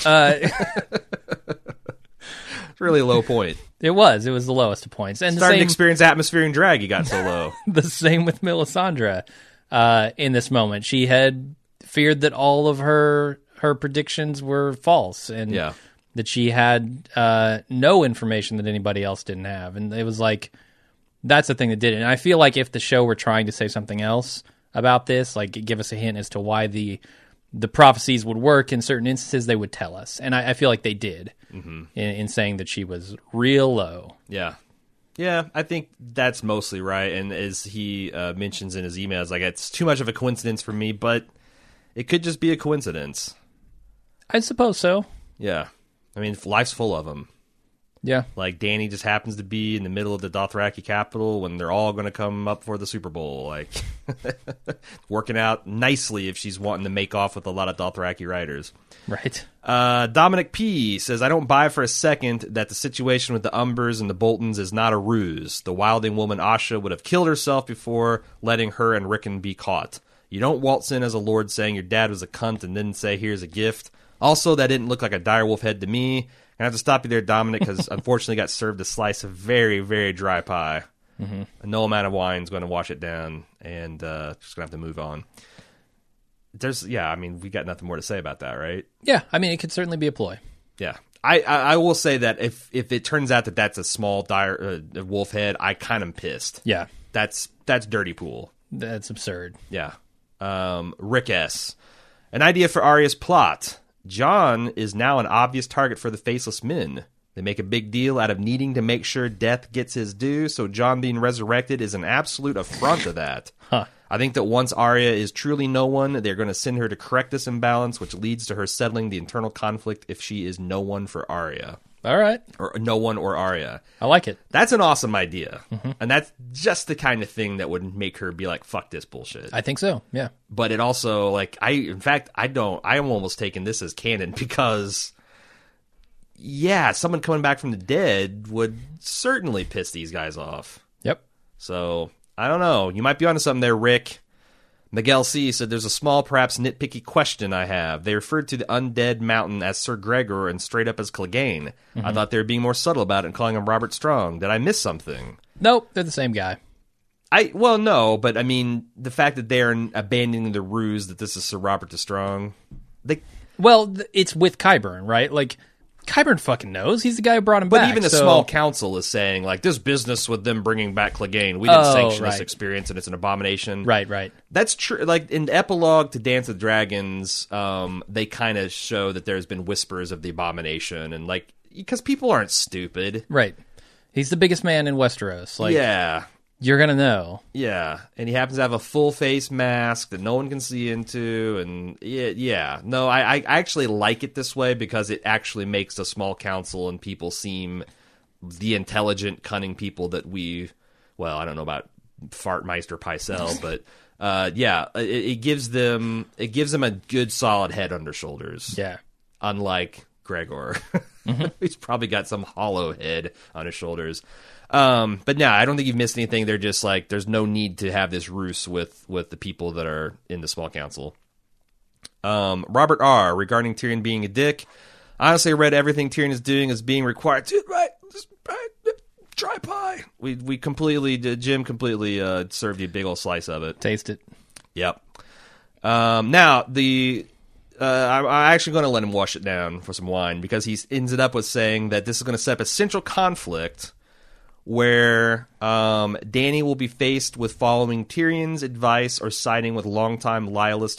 It's really a low point. It was the lowest of points. And starting to experience atmospheric drag. He got so low. The same with Melisandre. In this moment, she had feared that all of her predictions were false, and that she had no information that anybody else didn't have. And it was like, that's the thing that did it. And I feel like if the show were trying to say something else about this, like give us a hint as to why the prophecies would work in certain instances, they would tell us. And I feel like they did in saying that she was real low. Yeah. Yeah, I think that's mostly right. And as he mentions in his emails, like, it's too much of a coincidence for me, but it could just be a coincidence. I suppose so. Yeah. I mean, life's full of them. Yeah. Like, Dany just happens to be in the middle of the Dothraki capital when they're all going to come up for the Super Bowl. Like, working out nicely if she's wanting to make off with a lot of Dothraki riders. Right. Dominic P. says, I don't buy for a second that the situation with the Umbers and the Boltons is not a ruse. The wilding woman Asha would have killed herself before letting her and Rickon be caught. You don't waltz in as a lord saying your dad was a cunt and then say, here's a gift. Also, that didn't look like a direwolf head to me. I have to stop you there, Dominic, because unfortunately got served a slice of very, very dry pie. Mm-hmm. No amount of wine is going to wash it down, and just going to have to move on. I mean, we got nothing more to say about that, right? Yeah, I mean, it could certainly be a ploy. Yeah. I will say that if it turns out that that's a small wolf head, I kind of am pissed. Yeah. That's dirty pool. That's absurd. Yeah. Rick S. An idea for Arya's plot. Jon is now an obvious target for the Faceless Men. They make a big deal out of needing to make sure Death gets his due, so Jon being resurrected is an absolute affront to that. Huh. I think that once Arya is truly no one, they're going to send her to correct this imbalance, which leads to her settling the internal conflict if she is no one for Arya. All right. Or no one or Arya. I like it. That's an awesome idea. Mm-hmm. And that's just the kind of thing that would make her be like, fuck this bullshit. I think so, yeah. But it also, like, I am almost taking this as canon because, yeah, someone coming back from the dead would certainly piss these guys off. Yep. So, I don't know. You might be onto something there, Rick. Miguel C. said, there's a small, perhaps nitpicky question I have. They referred to the undead mountain as Sir Gregor and straight up as Clegane. Mm-hmm. I thought they were being more subtle about it and calling him Robert Strong. Did I miss something? Nope, they're the same guy. Well, no, but I mean, the fact that they're abandoning the ruse that this is Sir Robert the Strong. Well, it's with Qyburn, right? Like, Qyburn fucking knows. He's the guy who brought him back. But even the small council is saying, like, this business with them bringing back Clegane, we didn't sanction this experience and it's an abomination. Right. That's true. Like, in the epilogue to Dance of Dragons, they kind of show that there's been whispers of the abomination and, like, because people aren't stupid. Right. He's the biggest man in Westeros. Like, yeah. You're going to know. Yeah. And he happens to have a full face mask that no one can see into. And yeah. No, I actually like it this way because it actually makes the small council and people seem the intelligent, cunning people that I don't know about Fartmeister Pycelle, but it gives them a good solid head on their shoulders. Yeah. Unlike Gregor. Mm-hmm. He's probably got some hollow head on his shoulders. But no, I don't think you've missed anything. They're just like, there's no need to have this ruse with the people that are in the small council. Robert R. regarding Tyrion being a dick. Honestly, I read everything Tyrion is doing as being required to, right? Dry pie. Jim completely served you a big old slice of it. Taste it. Yep. Now, I'm actually going to let him wash it down for some wine because he ends it up with saying that this is going to set up a central conflict where Dany will be faced with following Tyrion's advice or siding with longtime loyalists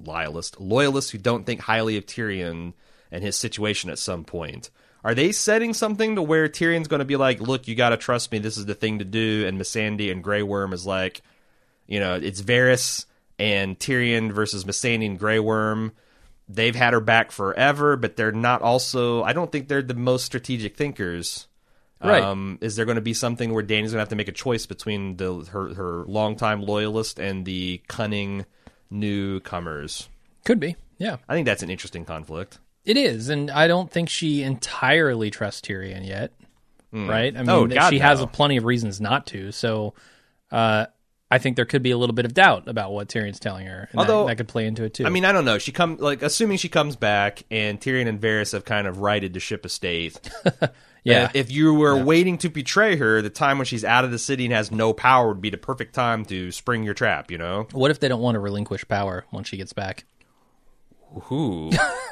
who don't think highly of Tyrion and his situation at some point. Are they setting something to where Tyrion's going to be like, look, you got to trust me, this is the thing to do, and Missandei and Grey Worm is like, it's Varys and Tyrion versus Missandei and Grey Worm. They've had her back forever, but they're not also, I don't think they're the most strategic thinkers. Right. Is there going to be something where Dany's going to have to make a choice between her longtime loyalist and the cunning newcomers? Could be, yeah. I think that's an interesting conflict. It is, and I don't think she entirely trusts Tyrion yet, right? I mean, she has plenty of reasons not to, so I think there could be a little bit of doubt about what Tyrion's telling her, and although, that could play into it too. I mean, I don't know. Assuming she comes back, and Tyrion and Varys have kind of righted the ship of state. Yeah. If you were waiting to betray her, the time when she's out of the city and has no power would be the perfect time to spring your trap, What if they don't want to relinquish power once she gets back? Ooh.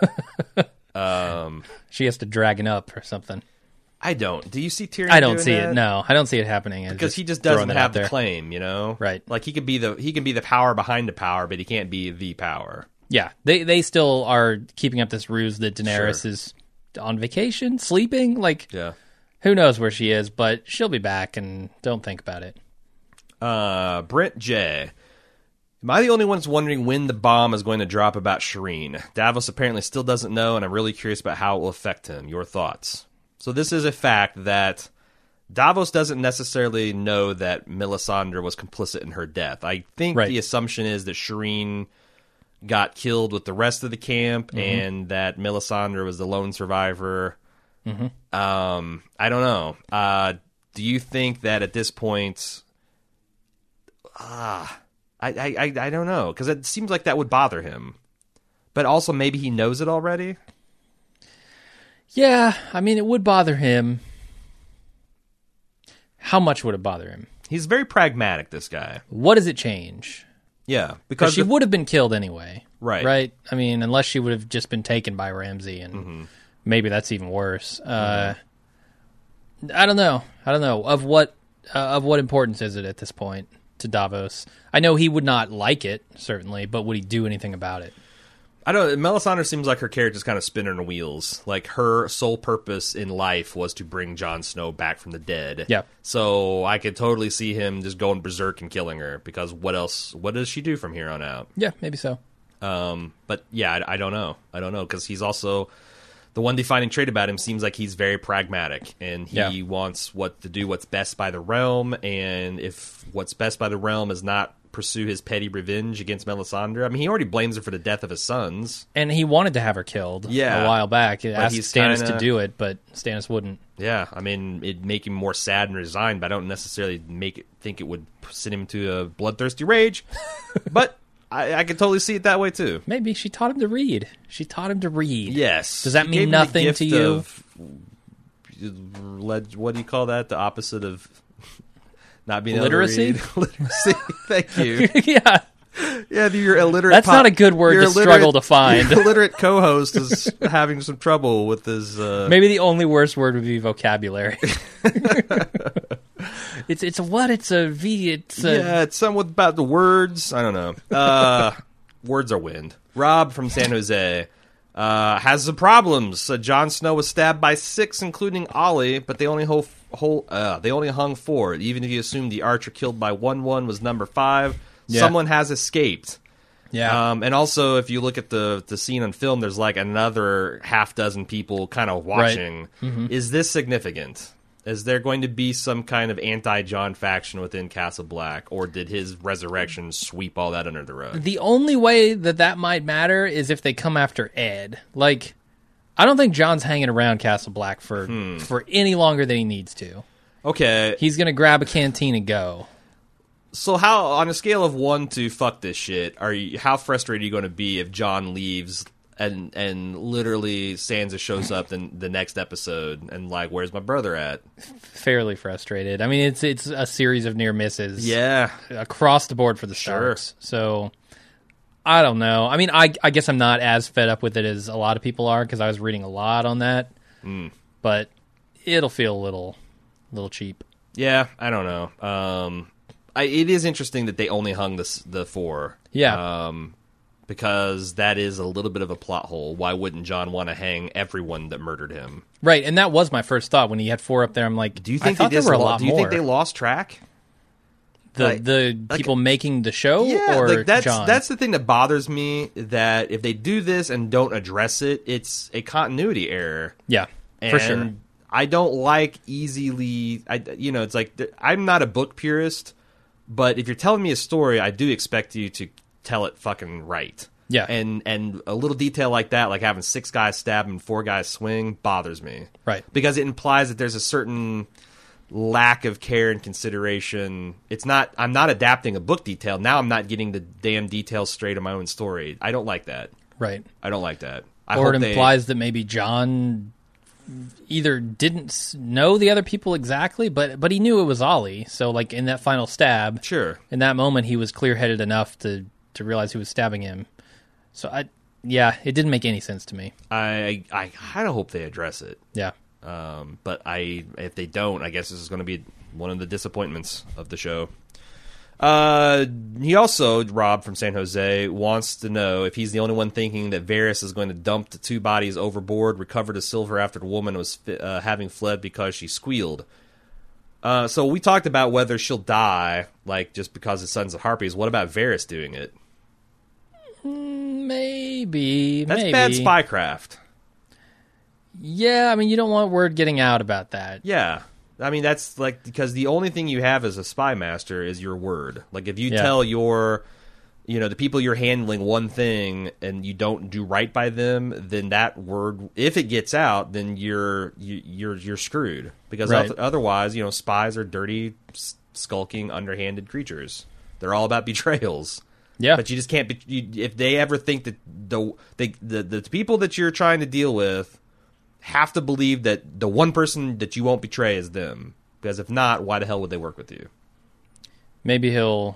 She has to dragon up or something. I don't. Do you see Tyrion? I don't see it. No, I don't see it happening. Because he just doesn't have the claim, Right. Like he can be the power behind the power, but he can't be the power. Yeah. They still are keeping up this ruse that Daenerys is on vacation, sleeping. Like, yeah. Who knows where she is, but she'll be back, and don't think about it. Brent J. Am I the only one wondering when the bomb is going to drop about Shireen? Davos apparently still doesn't know, and I'm really curious about how it will affect him. Your thoughts? So this is a fact that Davos doesn't necessarily know that Melisandre was complicit in her death. I think the assumption is that Shireen got killed with the rest of the camp, and that Melisandre was the lone survivor. I don't know. Do you think that at this point... I don't know, because it seems like that would bother him. But also maybe he knows it already? Yeah, I mean, it would bother him. How much would it bother him? He's very pragmatic, this guy. What does it change? Yeah, because she would have been killed anyway. Right. Right? I mean, unless she would have just been taken by Ramsay, and maybe that's even worse. I don't know. Of what importance is it at this point to Davos? I know he would not like it, certainly, but would he do anything about it? I don't know. Melisandre seems like her character's kind of spinning her wheels. Like, her sole purpose in life was to bring Jon Snow back from the dead. Yeah. So I could totally see him just going berserk and killing her, because what does she do from here on out? Yeah, maybe so. But yeah, I don't know. Because he's also... The one defining trait about him seems like he's very pragmatic, and he wants to do what's best by the realm, and if what's best by the realm is not pursue his petty revenge against Melisandre. I mean, he already blames her for the death of his sons. And he wanted to have her killed a while back. He asked Stannis to do it, but Stannis wouldn't. Yeah, I mean, it'd make him more sad and resigned, but I don't necessarily think it would send him to a bloodthirsty rage. But... I could totally see it that way, too. Maybe she taught him to read. Yes. Does that mean nothing to you? What do you call that? The opposite of not being literacy? Able to read? Literacy. Thank you. Yeah. Yeah, you're illiterate. That's not a good word to struggle to find. Your illiterate co-host is having some trouble with his... Maybe the only worst word would be vocabulary. It's a what? It's a V. It's somewhat about the words. I don't know. Words are wind. Rob from San Jose has some problems. Jon Snow was stabbed by 6, including Ollie, but they only hung 4. Even if you assume the archer killed by 1-1 was number 5, someone has escaped. Yeah. And also, if you look at the scene on film, there's like another half dozen people kind of watching. Right. Is this significant? Is there going to be some kind of anti-Jon faction within Castle Black, or did his resurrection sweep all that under the rug? The only way that might matter is if they come after Ed. Like, I don't think Jon's hanging around Castle Black for any longer than he needs to. Okay. He's going to grab a canteen and go. So how, on a scale of 1 to fuck this shit, how frustrated are you going to be if Jon leaves and literally Sansa shows up in the next episode and like, where's my brother at? Fairly frustrated. I mean, it's a series of near misses. Yeah. Across the board for the Starks. So, I don't know. I mean, I guess I'm not as fed up with it as a lot of people are, because I was reading a lot on that. But it'll feel a little cheap. Yeah, I don't know. It is interesting that they only hung the 4. Yeah. Because that is a little bit of a plot hole. Why wouldn't Jon want to hang everyone that murdered him? Right, and that was my first thought when he had 4 up there. I'm like, do you think I thought there were a lot more. Do you think they lost track? The people making the show, or Jon? That's the thing that bothers me. That if they do this and don't address it, it's a continuity error. Yeah, for sure. I don't like easily. It's like, I'm not a book purist, but if you're telling me a story, I do expect you to tell it fucking right. Yeah. And a little detail like that, like having 6 guys stab and 4 guys swing, bothers me. Right. Because it implies that there's a certain lack of care and consideration. I'm not adapting a book detail. Now I'm not getting the damn details straight in my own story. I don't like that. Right. I don't like that. Or it implies that maybe Jon either didn't know the other people exactly, but he knew it was Ollie. So, like, in that final stab, sure, in that moment, he was clear-headed enough to realize who was stabbing him. So, it didn't make any sense to me. I kind of hope they address it. Yeah. But if they don't, I guess this is going to be one of the disappointments of the show. He also, Rob from San Jose, wants to know if he's the only one thinking that Varys is going to dump the 2 bodies overboard, recover the silver after the woman was having fled because she squealed. So we talked about whether she'll die, like, just because his son's the Harpies. What about Varys doing it? Maybe. That's bad spycraft. Yeah, I mean, you don't want word getting out about that. Yeah. I mean, that's like, because the only thing you have as a spy master is your word. Like, if you tell your, the people you're handling one thing and you don't do right by them, then that word, if it gets out, then you're screwed. Because otherwise, spies are dirty, skulking, underhanded creatures. They're all about betrayals. Yeah. But you just can't, if they ever think that the people that you're trying to deal with have to believe that the one person that you won't betray is them. Because if not, why the hell would they work with you? Maybe he'll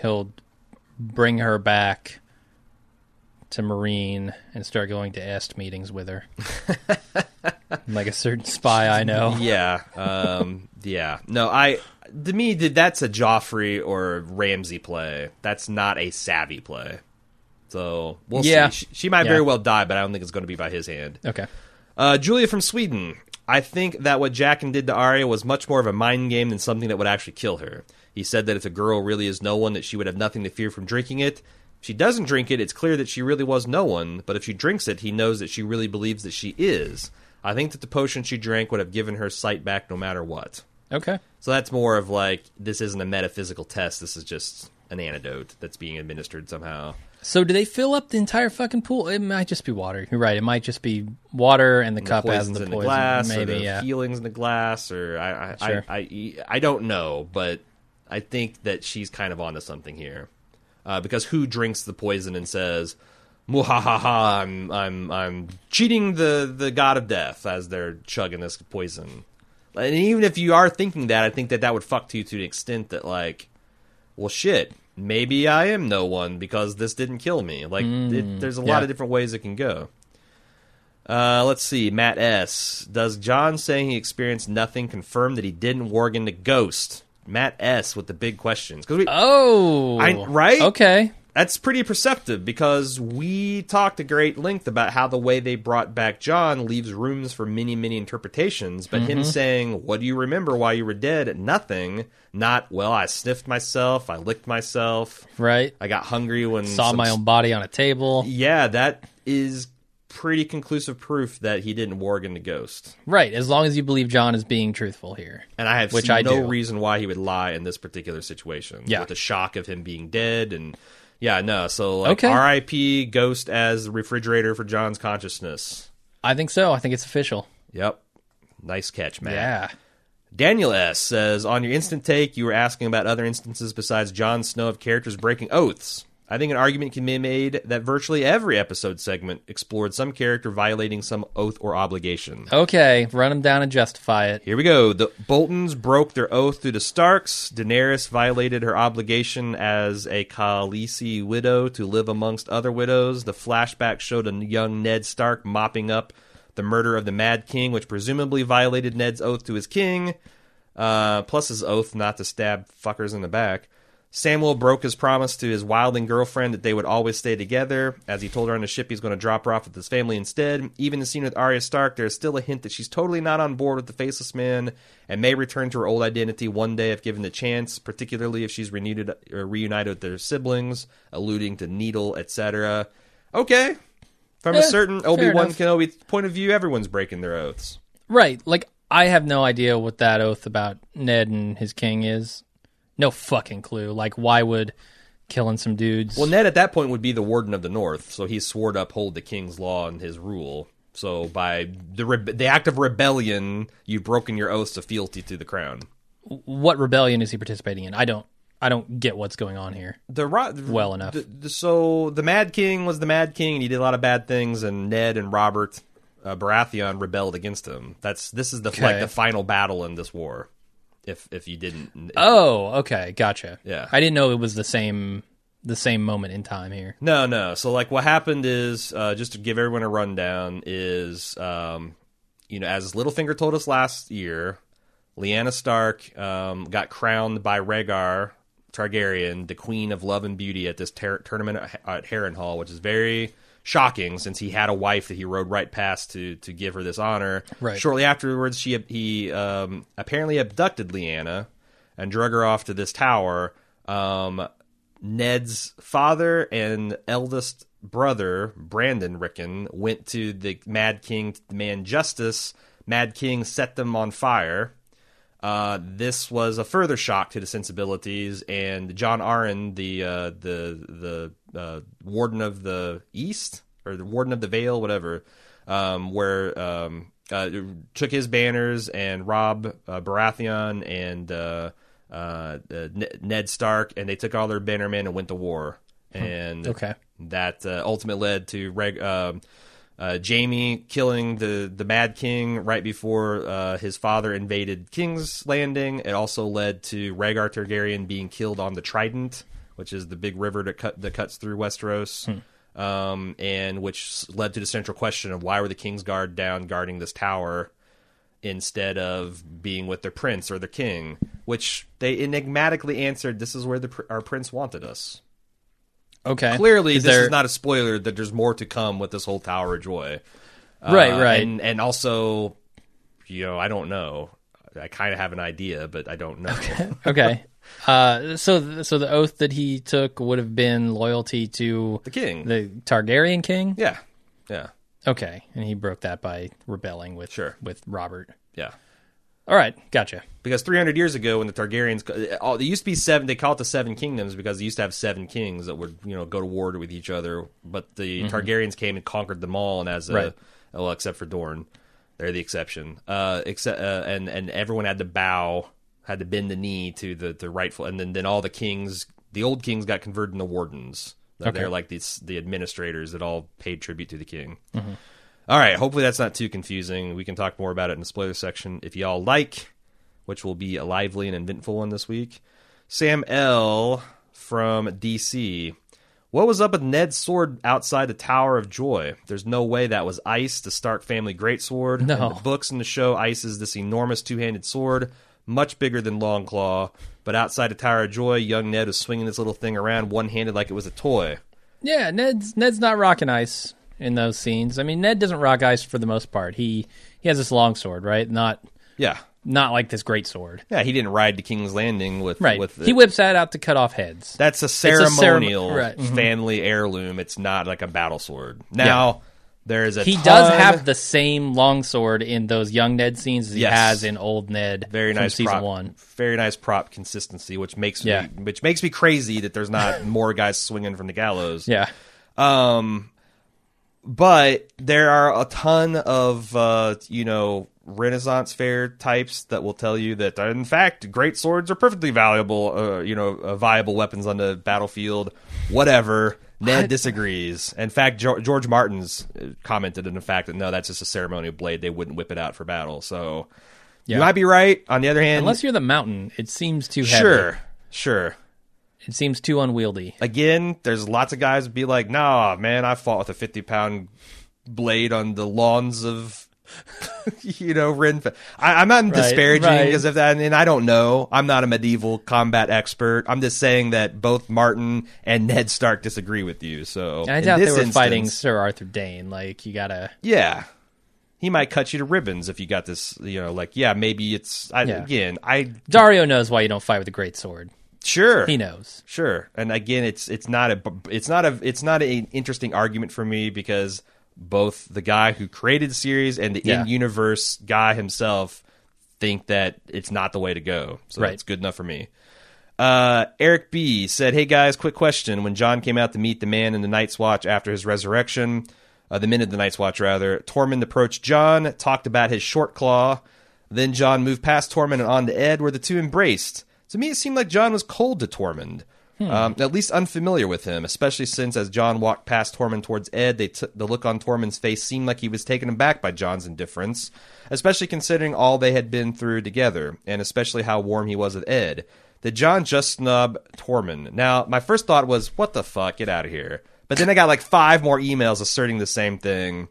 bring her back to Marine and start going to EST meetings with her. Like a certain spy I know. Yeah. Yeah. No, to me, that's a Joffrey or Ramsay play. That's not a savvy play. So we'll see. She might very well die, but I don't think it's going to be by his hand. Okay. Julia from Sweden. I think that what Jaqen did to Arya was much more of a mind game than something that would actually kill her. He said that if a girl really is no one, that she would have nothing to fear from drinking it. If she doesn't drink it, it's clear that she really was no one, but if she drinks it, he knows that she really believes that she is. I think that the potion she drank would have given her sight back no matter what. Okay. So that's more of like, this isn't a metaphysical test, this is just an antidote that's being administered somehow. So do they fill up the entire fucking pool? It might just be water. You're right. It might just be water and the cup has the poison. In the glass, maybe, or the healings in the glass, or I don't know, but I think that she's kind of onto something here, because who drinks the poison and says, "Muhahaha, I'm cheating the god of death" as they're chugging this poison? And even if you are thinking that, I think that would fuck you to the extent that, like, well, shit. Maybe I am no one because this didn't kill me. Like, there's a lot of different ways it can go. Let's see. Matt S. Does Jon saying he experienced nothing confirm that he didn't warg into Ghost? Matt S. with the big questions. Right? Okay. That's pretty perceptive because we talked at great length about how the way they brought back Jon leaves rooms for many, many interpretations. But him saying, "What do you remember while you were dead?" Nothing. Not, well, I sniffed myself, I licked myself. Right. I got hungry when... Saw my own body on a table. Yeah, that is pretty conclusive proof that he didn't warg into Ghost. Right, as long as you believe Jon is being truthful here. And I have no reason why he would lie in this particular situation. Yeah. With the shock of him being dead and... Yeah, no, so like R.I.P. Ghost as the refrigerator for Jon's consciousness. I think so. I think it's official. Yep. Nice catch, Matt. Yeah. Daniel S. says, on your instant take, you were asking about other instances besides Jon Snow of characters breaking oaths. I think an argument can be made that virtually every episode segment explored some character violating some oath or obligation. Okay, run them down and justify it. Here we go. The Boltons broke their oath to the Starks. Daenerys violated her obligation as a Khaleesi widow to live amongst other widows. The flashback showed a young Ned Stark mopping up the murder of the Mad King, which presumably violated Ned's oath to his king, plus his oath not to stab fuckers in the back. Samuel broke his promise to his wildling girlfriend that they would always stay together. As he told her on the ship he's going to drop her off with his family instead. Even the scene with Arya Stark, there's still a hint that she's totally not on board with the Faceless Man and may return to her old identity one day if given the chance, particularly if she's reunited with their siblings, alluding to Needle, etc. Okay. From a certain Obi-Wan Kenobi point of view, everyone's breaking their oaths. Right. Like, I have no idea what that oath about Ned and his king is. No fucking clue. Like, why would killing some dudes... Well, Ned at that point would be the Warden of the North, so he swore to uphold the king's law and his rule. So by the act of rebellion, you've broken your oaths of fealty to the crown. What rebellion is he participating in? I don't get what's going on here well enough. So the Mad King was the Mad King, and he did a lot of bad things, and Ned and Robert Baratheon rebelled against him. This is the final battle in this war. If you didn't... Oh, okay, gotcha. Yeah. I didn't know it was the same moment in time here. No. So, like, what happened is, just to give everyone a rundown, is, as Littlefinger told us last year, Lyanna Stark got crowned by Rhaegar Targaryen, the Queen of Love and Beauty, at this tournament at Harrenhal, which is very shocking since he had a wife that he rode right past to give her this honor. Right. Shortly afterwards, he apparently abducted Lyanna and drug her off to this tower. Ned's father and eldest brother, Brandon Rickon, went to the Mad King to demand justice. Mad King set them on fire. This was a further shock to the sensibilities, and Jon Arryn, the Warden of the East, or the Warden of the Vale, whatever, took his banners and robbed Baratheon and Ned Stark, and they took all their bannermen and went to war. And that ultimately led to Jaime killing the Mad King right before his father invaded King's Landing. It also led to Rhaegar Targaryen being killed on the Trident, which is the big river that cuts through Westeros, and which led to the central question of why were the Kingsguard down guarding this tower instead of being with their prince or their king, which they enigmatically answered, this is where our prince wanted us. Okay. Clearly, this is not a spoiler that there's more to come with this whole Tower of Joy. Right. And also, I don't know. I kind of have an idea, but I don't know. Okay. So the oath that he took would have been loyalty to the king, the Targaryen king? Yeah. Okay. And he broke that by rebelling with Robert. Yeah. All right, gotcha. Because 300 years ago, when the Targaryens, they used to be seven. They call it the Seven Kingdoms because they used to have 7 kings that would, go to war with each other. But the Targaryens came and conquered them all, and except for Dorne, they're the exception. And everyone had to bow, had to bend the knee to the rightful, and then all the kings, the old kings, got converted into wardens. They're like the administrators that all paid tribute to the king. Mm-hmm. All right, hopefully that's not too confusing. We can talk more about it in the spoiler section if y'all like, which will be a lively and eventful one this week. Sam L. from DC. What was up with Ned's sword outside the Tower of Joy? There's no way that was Ice, the Stark family greatsword. No. In the books and the show, Ice is this enormous two-handed sword, much bigger than Longclaw. But outside the Tower of Joy, young Ned was swinging this little thing around one-handed like it was a toy. Yeah, Ned's not rocking Ice in those scenes. I mean, Ned doesn't rock Ice for the most part. He has this long sword, right? Not like this great sword. Yeah, he didn't ride to King's Landing with... Right. With he whips that out to cut off heads. That's a ceremonial family heirloom. It's not like a battle sword. Now, there's a He does have the same longsword in those young Ned scenes as he has in old Ned from season 1. Very nice prop consistency, which makes me crazy that there's not more guys swinging from the gallows. Yeah. But there are a ton of, Renaissance fair types that will tell you that, in fact, great swords are perfectly valuable, viable weapons on the battlefield. Whatever. Ned disagrees. In fact, George Martin's commented on the fact that, no, that's just a ceremonial blade. They wouldn't whip it out for battle. So you might be right. On the other hand... Unless you're the Mountain, it seems too heavy. Sure. It seems too unwieldy. Again, there's lots of guys who be like, nah, man, I fought with a 50-pound blade on the lawns of, Ren. I'm not disparaging because of that, and I don't know. I'm not a medieval combat expert. I'm just saying that both Martin and Ned Stark disagree with you. So I doubt they were fighting Sir Arthur Dayne. Like, you gotta... Yeah. He might cut you to ribbons if you got this, maybe it's... Dario knows why you don't fight with a great sword. Sure, he knows. Sure, and again, it's not an interesting argument for me because both the guy who created the series and the in-universe guy himself think that it's not the way to go. So that's good enough for me. Eric B said, "Hey guys, quick question. When Jon came out to meet the man in the Night's Watch after his resurrection, the men of the Night's Watch rather, Tormund approached Jon, talked about his short claw. Then Jon moved past Tormund and on to Ed, where the two embraced." To me, it seemed like Jon was cold to Tormund, at least unfamiliar with him, especially since as Jon walked past Tormund towards Ed, the look on Tormund's face seemed like he was taken aback by Jon's indifference, especially considering all they had been through together, and especially how warm he was with Ed. Did Jon just snub Tormund? Now, my first thought was, what the fuck, get out of here. But then I got like 5 more emails asserting the same thing.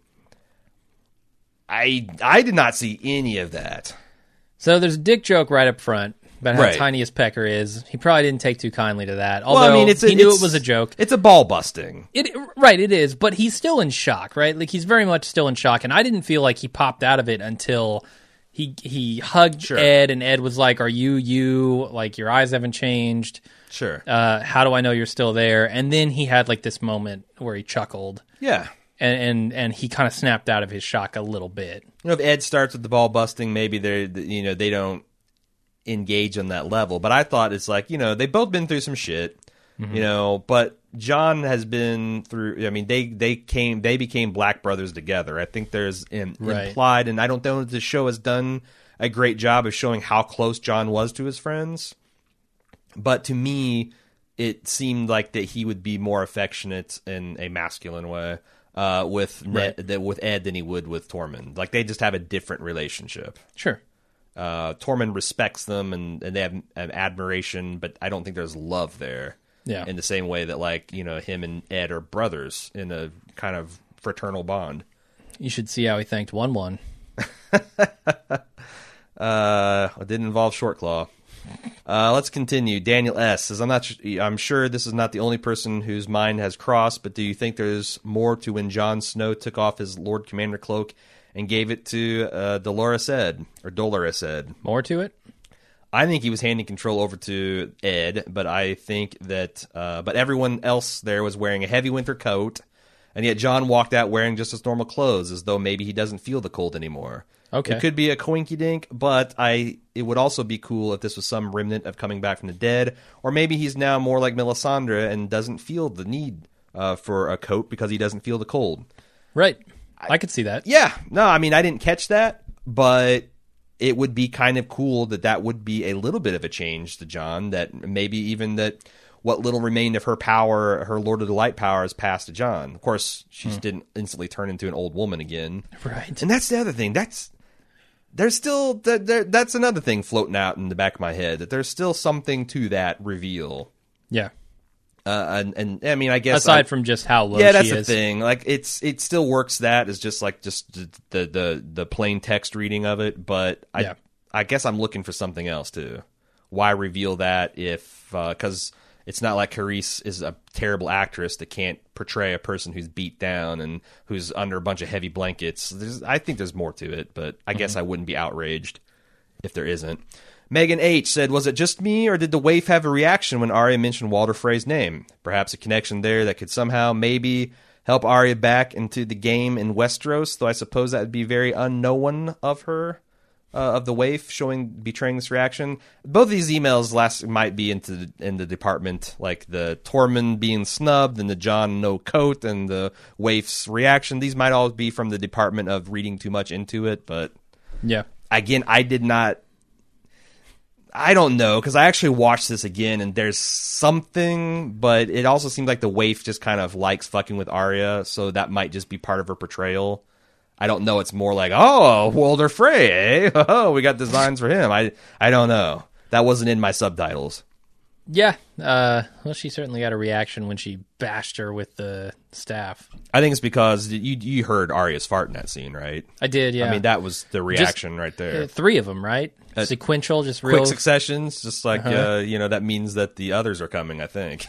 I did not see any of that. So there's a dick joke right up front about how Right. tiny his pecker is. He probably didn't take too kindly to that. Well, Although I mean, he knew it was a joke. It's a ball busting. Right, it is. But he's still in shock, right? Like, he's very much still in shock. And I didn't feel like he popped out of it until he hugged Ed, and Ed was like, "Are you? Like, your eyes haven't changed. Sure. How do I know you're still there?" And then he had like this moment where he chuckled. Yeah. And he kind of snapped out of his shock a little bit. If Ed starts with the ball busting, maybe they don't engage on that level. But I thought it's like, they've both been through some shit, but John has been through. I mean, they became black brothers together. I think there's implied, and I don't know if the show has done a great job of showing how close John was to his friends. But to me, it seemed like that he would be more affectionate in a masculine way with Ed than he would with Tormund. Like, they just have a different relationship. Sure. Tormund respects them and they have an admiration, but I don't think there's love there. Yeah. In the same way that, like, him and Ed are brothers in a kind of fraternal bond. You should see how he thanked 1-1. It didn't involve Shortclaw. Let's continue. Daniel S. says, I'm sure this is not the only person whose mind has crossed, but do you think there's more to when Jon Snow took off his Lord Commander cloak and gave it to Dolorous Ed? More to it? I think he was handing control over to Ed, but I think that but everyone else there was wearing a heavy winter coat, and yet Jon walked out wearing just his normal clothes, as though maybe he doesn't feel the cold anymore. Okay. It could be a coinkydink, but it would also be cool if this was some remnant of coming back from the dead, or maybe he's now more like Melisandre and doesn't feel the need for a coat because he doesn't feel the cold. Right. I could see that. Yeah. No, I mean, I didn't catch that, but it would be kind of cool that would be a little bit of a change to Jon, that maybe even that what little remained of her power, her Lord of the Light power, is passed to Jon. Of course, she didn't instantly turn into an old woman again. Right. And that's the other thing. There's still that's another thing floating out in the back of my head, that there's still something to that reveal. Yeah. And I mean, I guess aside from just how low she is. Yeah, that's the thing. Like, it still works that as just the plain text reading of it, but I guess I'm looking for something else too. Why reveal that if because it's not like Carice is a terrible actress that can't portray a person who's beat down and who's under a bunch of heavy blankets. I think there's more to it, but I guess I wouldn't be outraged if there isn't. Megan H. said, was it just me, or did the waif have a reaction when Arya mentioned Walder Frey's name? Perhaps a connection there that could somehow maybe help Arya back into the game in Westeros, though I suppose that would be very unknown of her, of the waif betraying this reaction. Both of these emails might be in the department, like the Tormund being snubbed and the Jon no coat and the waif's reaction. These might all be from the department of reading too much into it, but yeah. Again, I don't know, because I actually watched this again, and there's something, but it also seems like the waif just kind of likes fucking with Arya, so that might just be part of her portrayal. I don't know. It's more like, oh, Walder Frey, eh? Oh, we got designs for him. I don't know. That wasn't in my subtitles. Yeah. Well, she certainly got a reaction when she bashed her with the staff. I think it's because you heard Arya's fart in that scene, right? I did, yeah. I mean, that was the reaction right there. 3 of them, right? Sequential, just real quick successions, just like that means that the others are coming, I think.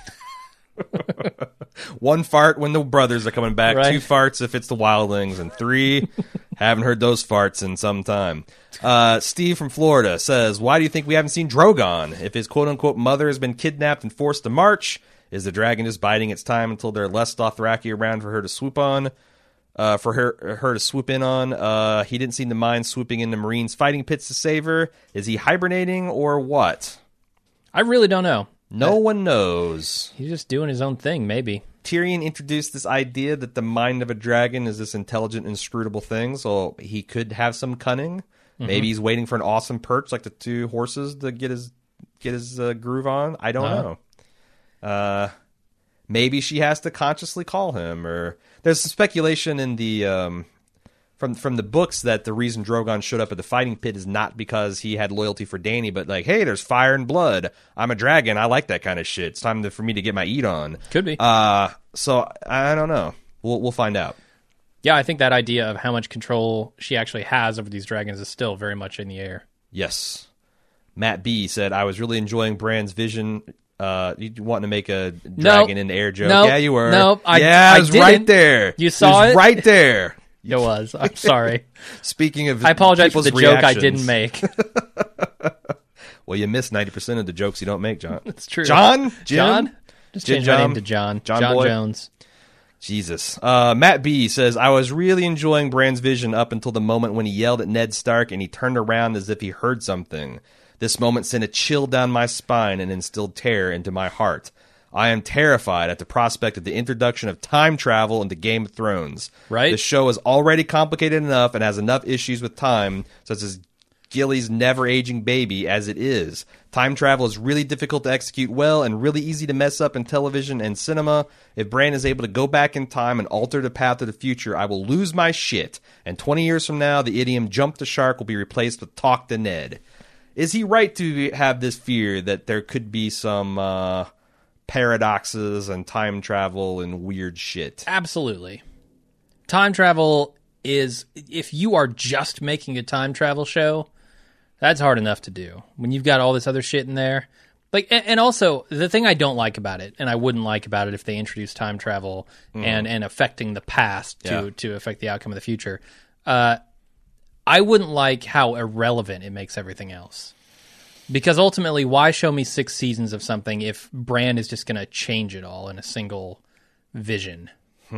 1 fart when the brothers are coming back, right. 2 farts if it's the wildlings, and 3 haven't heard those farts in some time. Steve from Florida says, why do you think we haven't seen Drogon? If his quote-unquote mother has been kidnapped and forced to march, is the dragon just biding its time until there are less Dothraki around for her to swoop on? For her to swoop in on? He didn't seem to mind swooping into Marines' fighting pits to save her. Is he hibernating or what? I really don't know. No one knows. He's just doing his own thing, maybe. Tyrion introduced this idea that the mind of a dragon is this intelligent, inscrutable thing, so he could have some cunning. Mm-hmm. Maybe he's waiting for an awesome perch, like the 2 horses, to get his groove on. I don't know. Maybe she has to consciously call him, or there's some speculation in the from the books that the reason Drogon showed up at the fighting pit is not because he had loyalty for Dany, but like, hey, there's fire and blood. I'm a dragon. I like that kind of shit. It's time for me to get my eat on. Could be. So I don't know. We'll find out. Yeah, I think that idea of how much control she actually has over these dragons is still very much in the air. Yes. Matt B said, I was really enjoying Bran's vision. You wanting to make a dragon in the air joke? Nope. Yeah, you were. Nope, I was didn't. right there. You saw it? Right there. It was. I'm sorry. Speaking of, I apologize for the people's joke I reactions. didn't make. Well, you miss 90% of the jokes you don't make, John. It's true. John? Jim? John? Just Jim change my John? name to John. John John boy? Jones. Jesus. Matt B says, I was really enjoying Bran's vision up until the moment when he yelled at Ned Stark and he turned around as if he heard something. This moment sent a chill down my spine and instilled terror into my heart. I am terrified at the prospect of the introduction of time travel into Game of Thrones. Right. The show is already complicated enough and has enough issues with time, such as Gilly's never-aging baby, as it is. Time travel is really difficult to execute well and really easy to mess up in television and cinema. If Bran is able to go back in time and alter the path of the future, I will lose my shit. And 20 years from now, the idiom jump the shark will be replaced with talk to Ned. Is he right to have this fear that there could be some paradoxes and time travel and weird shit? Absolutely. Time travel is, if you are just making a time travel show, that's hard enough to do. When you've got all this other shit in there. Like, and also, the thing I don't like about it, and I wouldn't like about it if they introduced time travel and affecting the past to affect the outcome of the future, I wouldn't like how irrelevant it makes everything else. Because ultimately, why show me 6 seasons of something if Bran is just going to change it all in a single vision?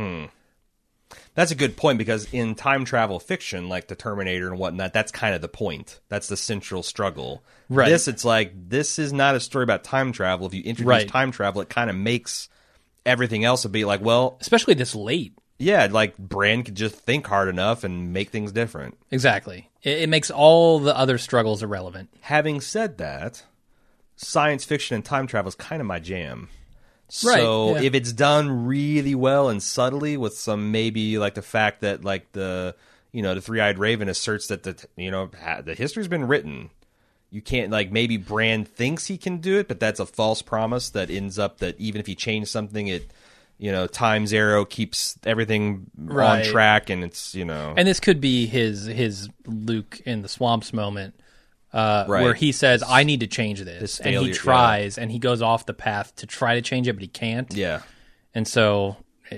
That's a good point, because in time travel fiction, like the Terminator and whatnot, that's kind of the point. That's the central struggle. Right. It's like, this is not a story about time travel. If you introduce time travel, it kind of makes everything else a be like, well... Especially this late. Yeah, like Bran could just think hard enough and make things different. Exactly. It makes all the other struggles irrelevant. Having said that, science fiction and time travel is kind of my jam. Right, So yeah. if it's done really well and subtly with some, maybe like the fact that like the Three-Eyed Raven asserts that the history's been written. You can't, like, maybe Bran thinks he can do it, but that's a false promise that ends up that even if he changed something, it, Time's arrow keeps everything on track, and it's, And this could be his Luke in the swamps moment, where he says, I need to change this. And he tries, and he goes off the path to try to change it, but he can't. Yeah. And so,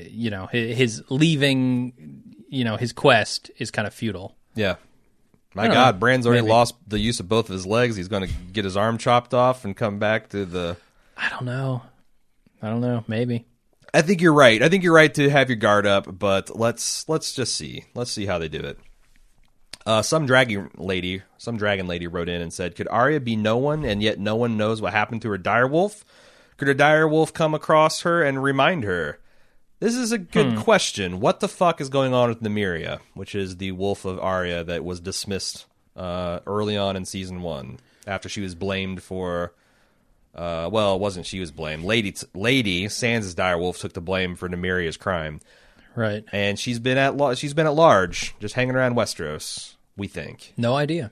his leaving, his quest is kind of futile. Yeah. My God, know. Bran's already Maybe. lost the use of both of his legs. He's going to get his arm chopped off and come back to the... I don't know. Maybe. I think you're right. I think you're right to have your guard up, but let's just see. Let's see how they do it. Some dragon lady wrote in and said, could Arya be no one, and yet no one knows what happened to her direwolf? Could her direwolf come across her and remind her? This is a good question. What the fuck is going on with Nymeria, which is the wolf of Arya that was dismissed early on in season 1 after she was blamed for... it wasn't she was blamed. Lady Sansa's direwolf took the blame for Nymeria's crime. Right. And she's been at large, just hanging around Westeros, we think. No idea.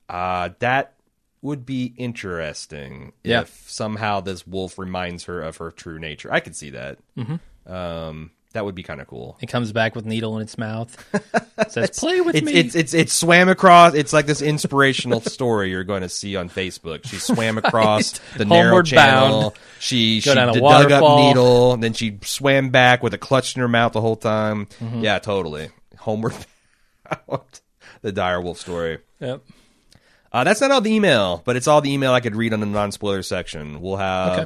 That would be interesting if somehow this wolf reminds her of her true nature. I could see that. Mm-hmm. That would be kind of cool. It comes back with needle in its mouth. Says, play with me. It's swam across. It's like this inspirational story you're going to see on Facebook. She swam across the narrow Homeward channel. bound. She Go down a dug up waterfall. needle. And then she swam back with a clutch in her mouth the whole time. Mm-hmm. Yeah, totally. Homeward bound. The direwolf story. Yep. That's not all the email, but it's all the email I could read on the non-spoiler section. We'll have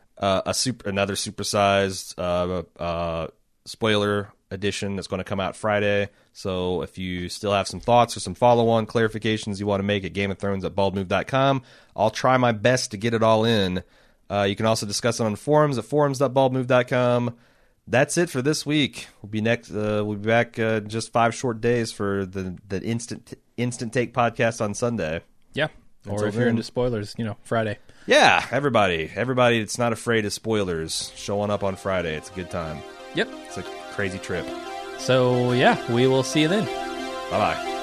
another supersized spoiler edition that's going to come out Friday. So if you still have some thoughts or some follow-on clarifications you want to make at Game of Thrones at baldmove.com, I'll try my best to get it all in. You can also discuss it on the forums at forums.baldmove.com. That's it for this week. We'll be back just 5 short days for the instant take podcast on Sunday. Yeah. Or Until if you're then. into spoilers, Friday. Yeah, everybody that's not afraid of spoilers showing up on Friday. It's a good time. Yep. It's a crazy trip. So, yeah, we will see you then. Bye-bye.